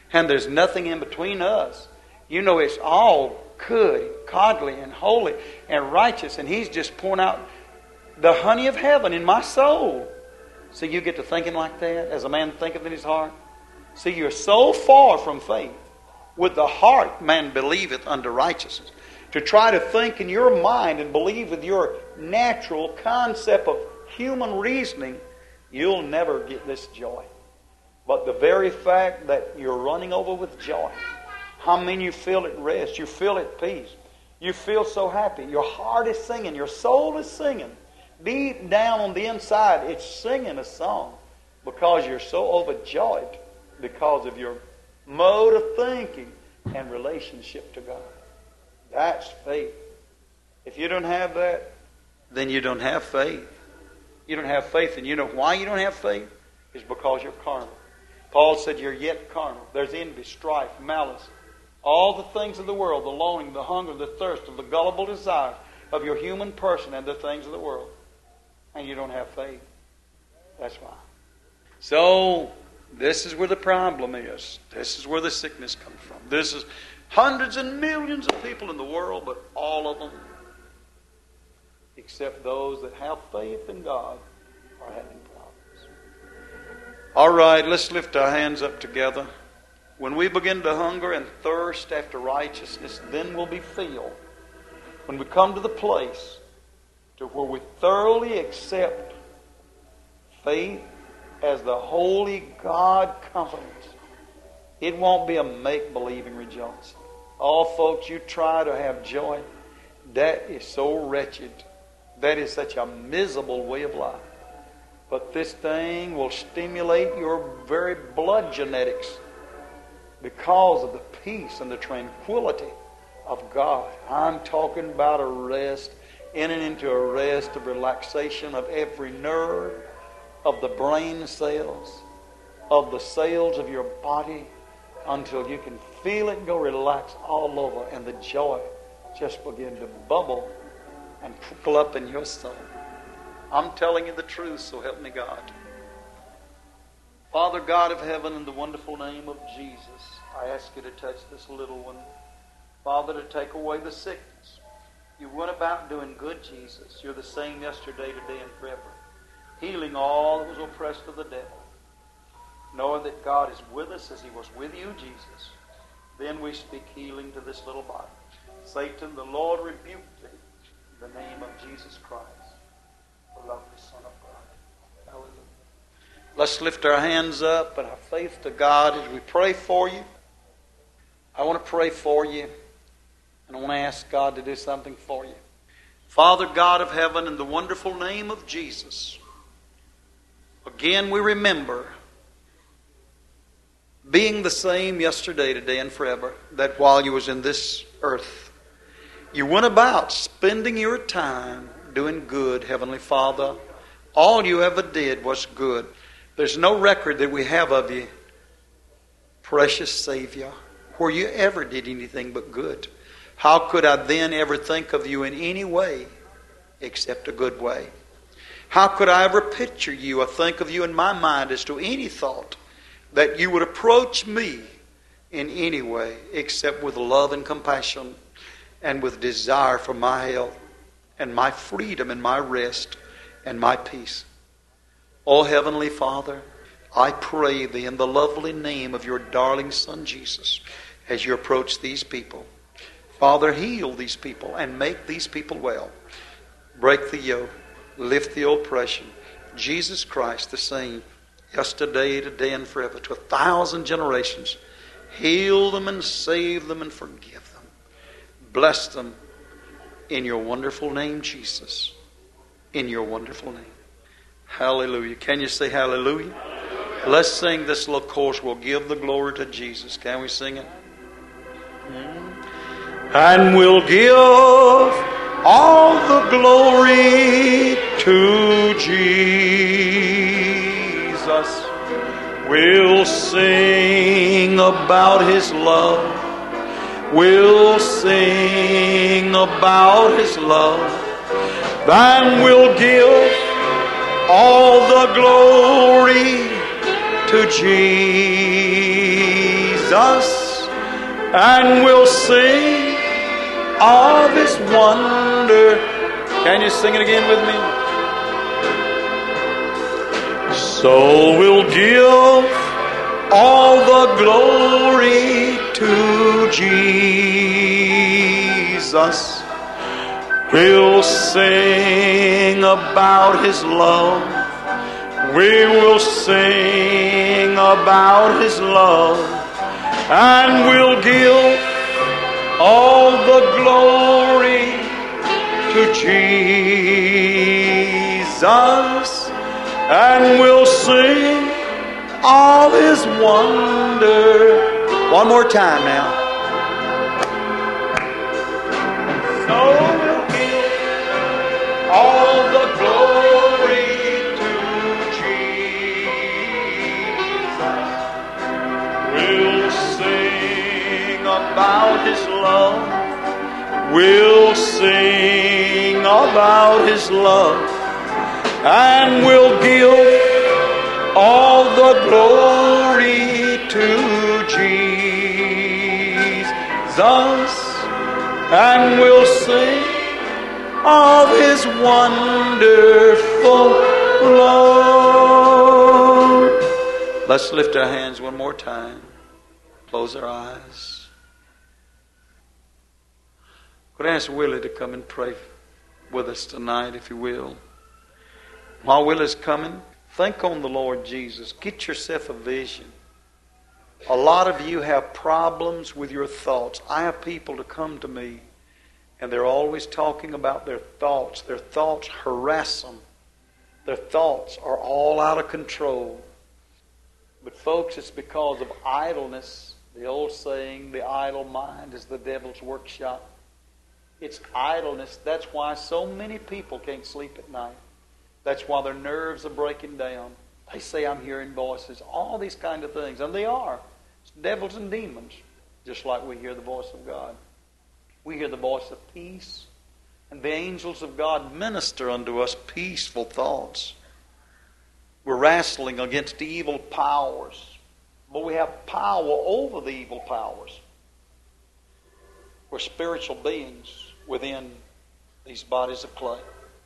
And there's nothing in between us. You know it's all good, godly, and holy, and righteous. And He's just pouring out the honey of heaven in my soul. So you get to thinking like that, as a man thinketh in his heart. See, you're so far from faith. With the heart man believeth unto righteousness. To try to think in your mind and believe with your natural concept of human reasoning, you'll never get this joy. But the very fact that you're running over with joy, how many you feel at rest, you feel at peace, you feel so happy, your heart is singing, your soul is singing. Deep down on the inside, it's singing a song because you're so overjoyed because of your mode of thinking and relationship to God. That's faith. If you don't have that, then you don't have faith. You don't have faith, and you know why you don't have faith? It's because you're carnal. Paul said you're yet carnal. There's envy, strife, malice, all the things of the world, the longing, the hunger, the thirst, of the gullible desire of your human person and the things of the world. And you don't have faith. That's why. So, this is where the problem is. This is where the sickness comes from. This is hundreds and millions of people in the world, but all of them, except those that have faith in God, are having problems. All right, let's lift our hands up together. When we begin to hunger and thirst after righteousness, then we'll be filled. When we come to the place to where we thoroughly accept faith as the holy God confidence, it won't be a make-believing rejoicing. Oh, folks, you try to have joy. That is so wretched. That is such a miserable way of life. But this thing will stimulate your very blood genetics because of the peace and the tranquility of God. I'm talking about a rest, entering into a rest of relaxation of every nerve, of the brain cells, of the cells of your body, until you can feel it go relax all over, and the joy just begin to bubble and trickle up in your soul. I'm telling you the truth, so help me God. Father God of heaven, in the wonderful name of Jesus, I ask you to touch this little one. Father, to take away the sickness. You went about doing good, Jesus. You're the same yesterday, today, and forever. Healing all that was oppressed of the devil. Knowing that God is with us as He was with you, Jesus. Then we speak healing to this little body. Satan, the Lord rebuke thee in the name of Jesus Christ, the lovely Son of God. Hallelujah. Let's lift our hands up and our faith to God as we pray for you. I want to pray for you, and I want to ask God to do something for you. Father God of heaven, in the wonderful name of Jesus, again we remember being the same yesterday, today, and forever, that while you was in this earth, you went about spending your time doing good, Heavenly Father. All you ever did was good. There's no record that we have of you, precious Savior, where you ever did anything but good. How could I then ever think of you in any way except a good way? How could I ever picture you or think of you in my mind as to any thought that you would approach me in any way except with love and compassion and with desire for my health and my freedom and my rest and my peace? Oh, Heavenly Father, I pray thee in the lovely name of your darling Son Jesus, as you approach these people, Father, heal these people and make these people well. Break the yoke, lift the oppression. Jesus Christ, the same yesterday, today, and forever, to 1,000 generations. Heal them and save them and forgive them. Bless them in your wonderful name, Jesus. In your wonderful name. Hallelujah. Can you say hallelujah? Hallelujah. Let's sing this little chorus. We'll give the glory to Jesus. Can we sing it? And we'll give all the glory to Jesus. We'll sing about His love. We'll sing about His love. Then we'll give all the glory to Jesus. and we'll sing of His wonder. Can you sing it again with me? So we'll give all the glory to Jesus. We'll sing about His love. We will sing about His love. And we'll give all the glory to Jesus. And we'll sing of His wonder. One more time now. So we'll give all the glory to Jesus. We'll sing about His love. We'll sing about His love. And we'll give all the glory to Jesus. And we'll sing of His wonderful love. Let's lift our hands one more time. Close our eyes. Could I ask Willie to come and pray with us tonight, if you will? While Willie's coming, think on the Lord Jesus. Get yourself a vision. A lot of you have problems with your thoughts. I have people to come to me, and they're always talking about their thoughts. Their thoughts harass them. Their thoughts are all out of control. But folks, it's because of idleness. The old saying, the idle mind is the devil's workshop. It's idleness. That's why so many people can't sleep at night. That's why their nerves are breaking down. They say, I'm hearing voices. All these kind of things. And they are. It's devils and demons. Just like we hear the voice of God. We hear the voice of peace. And the angels of God minister unto us peaceful thoughts. We're wrestling against evil powers. But we have power over the evil powers. We're spiritual beings within these bodies of clay.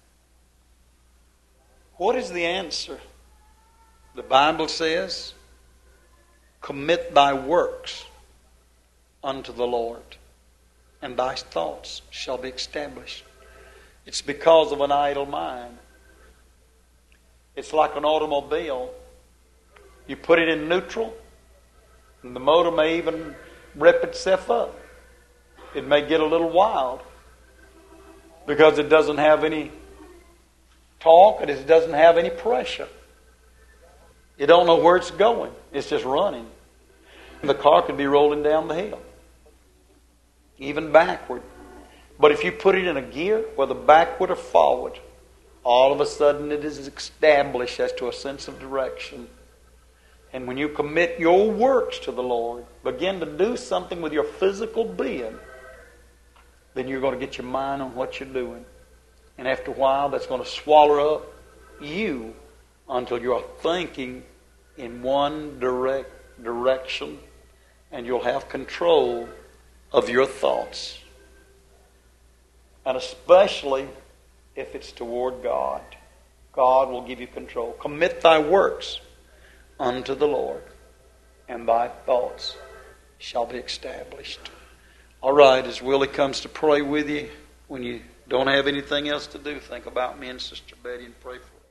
What is the answer? The Bible says, commit thy works unto the Lord, and thy thoughts shall be established. It's because of an idle mind. It's like an automobile. You put it in neutral, and the motor may even rip itself up. It may get a little wild because it doesn't have any torque and it doesn't have any pressure. You don't know where it's going. It's just running. The car could be rolling down the hill, even backward. But if you put it in a gear, whether backward or forward, all of a sudden it is established as to a sense of direction. And when you commit your works to the Lord, begin to do something with your physical being, then you're going to get your mind on what you're doing. And after a while, that's going to swallow up you until you're thinking in one direction, and you'll have control of your thoughts. And especially if it's toward God. God will give you control. Commit thy works unto the Lord, and thy thoughts shall be established. All right, as Willie comes to pray with you, when you don't have anything else to do, think about me and Sister Betty and pray for you.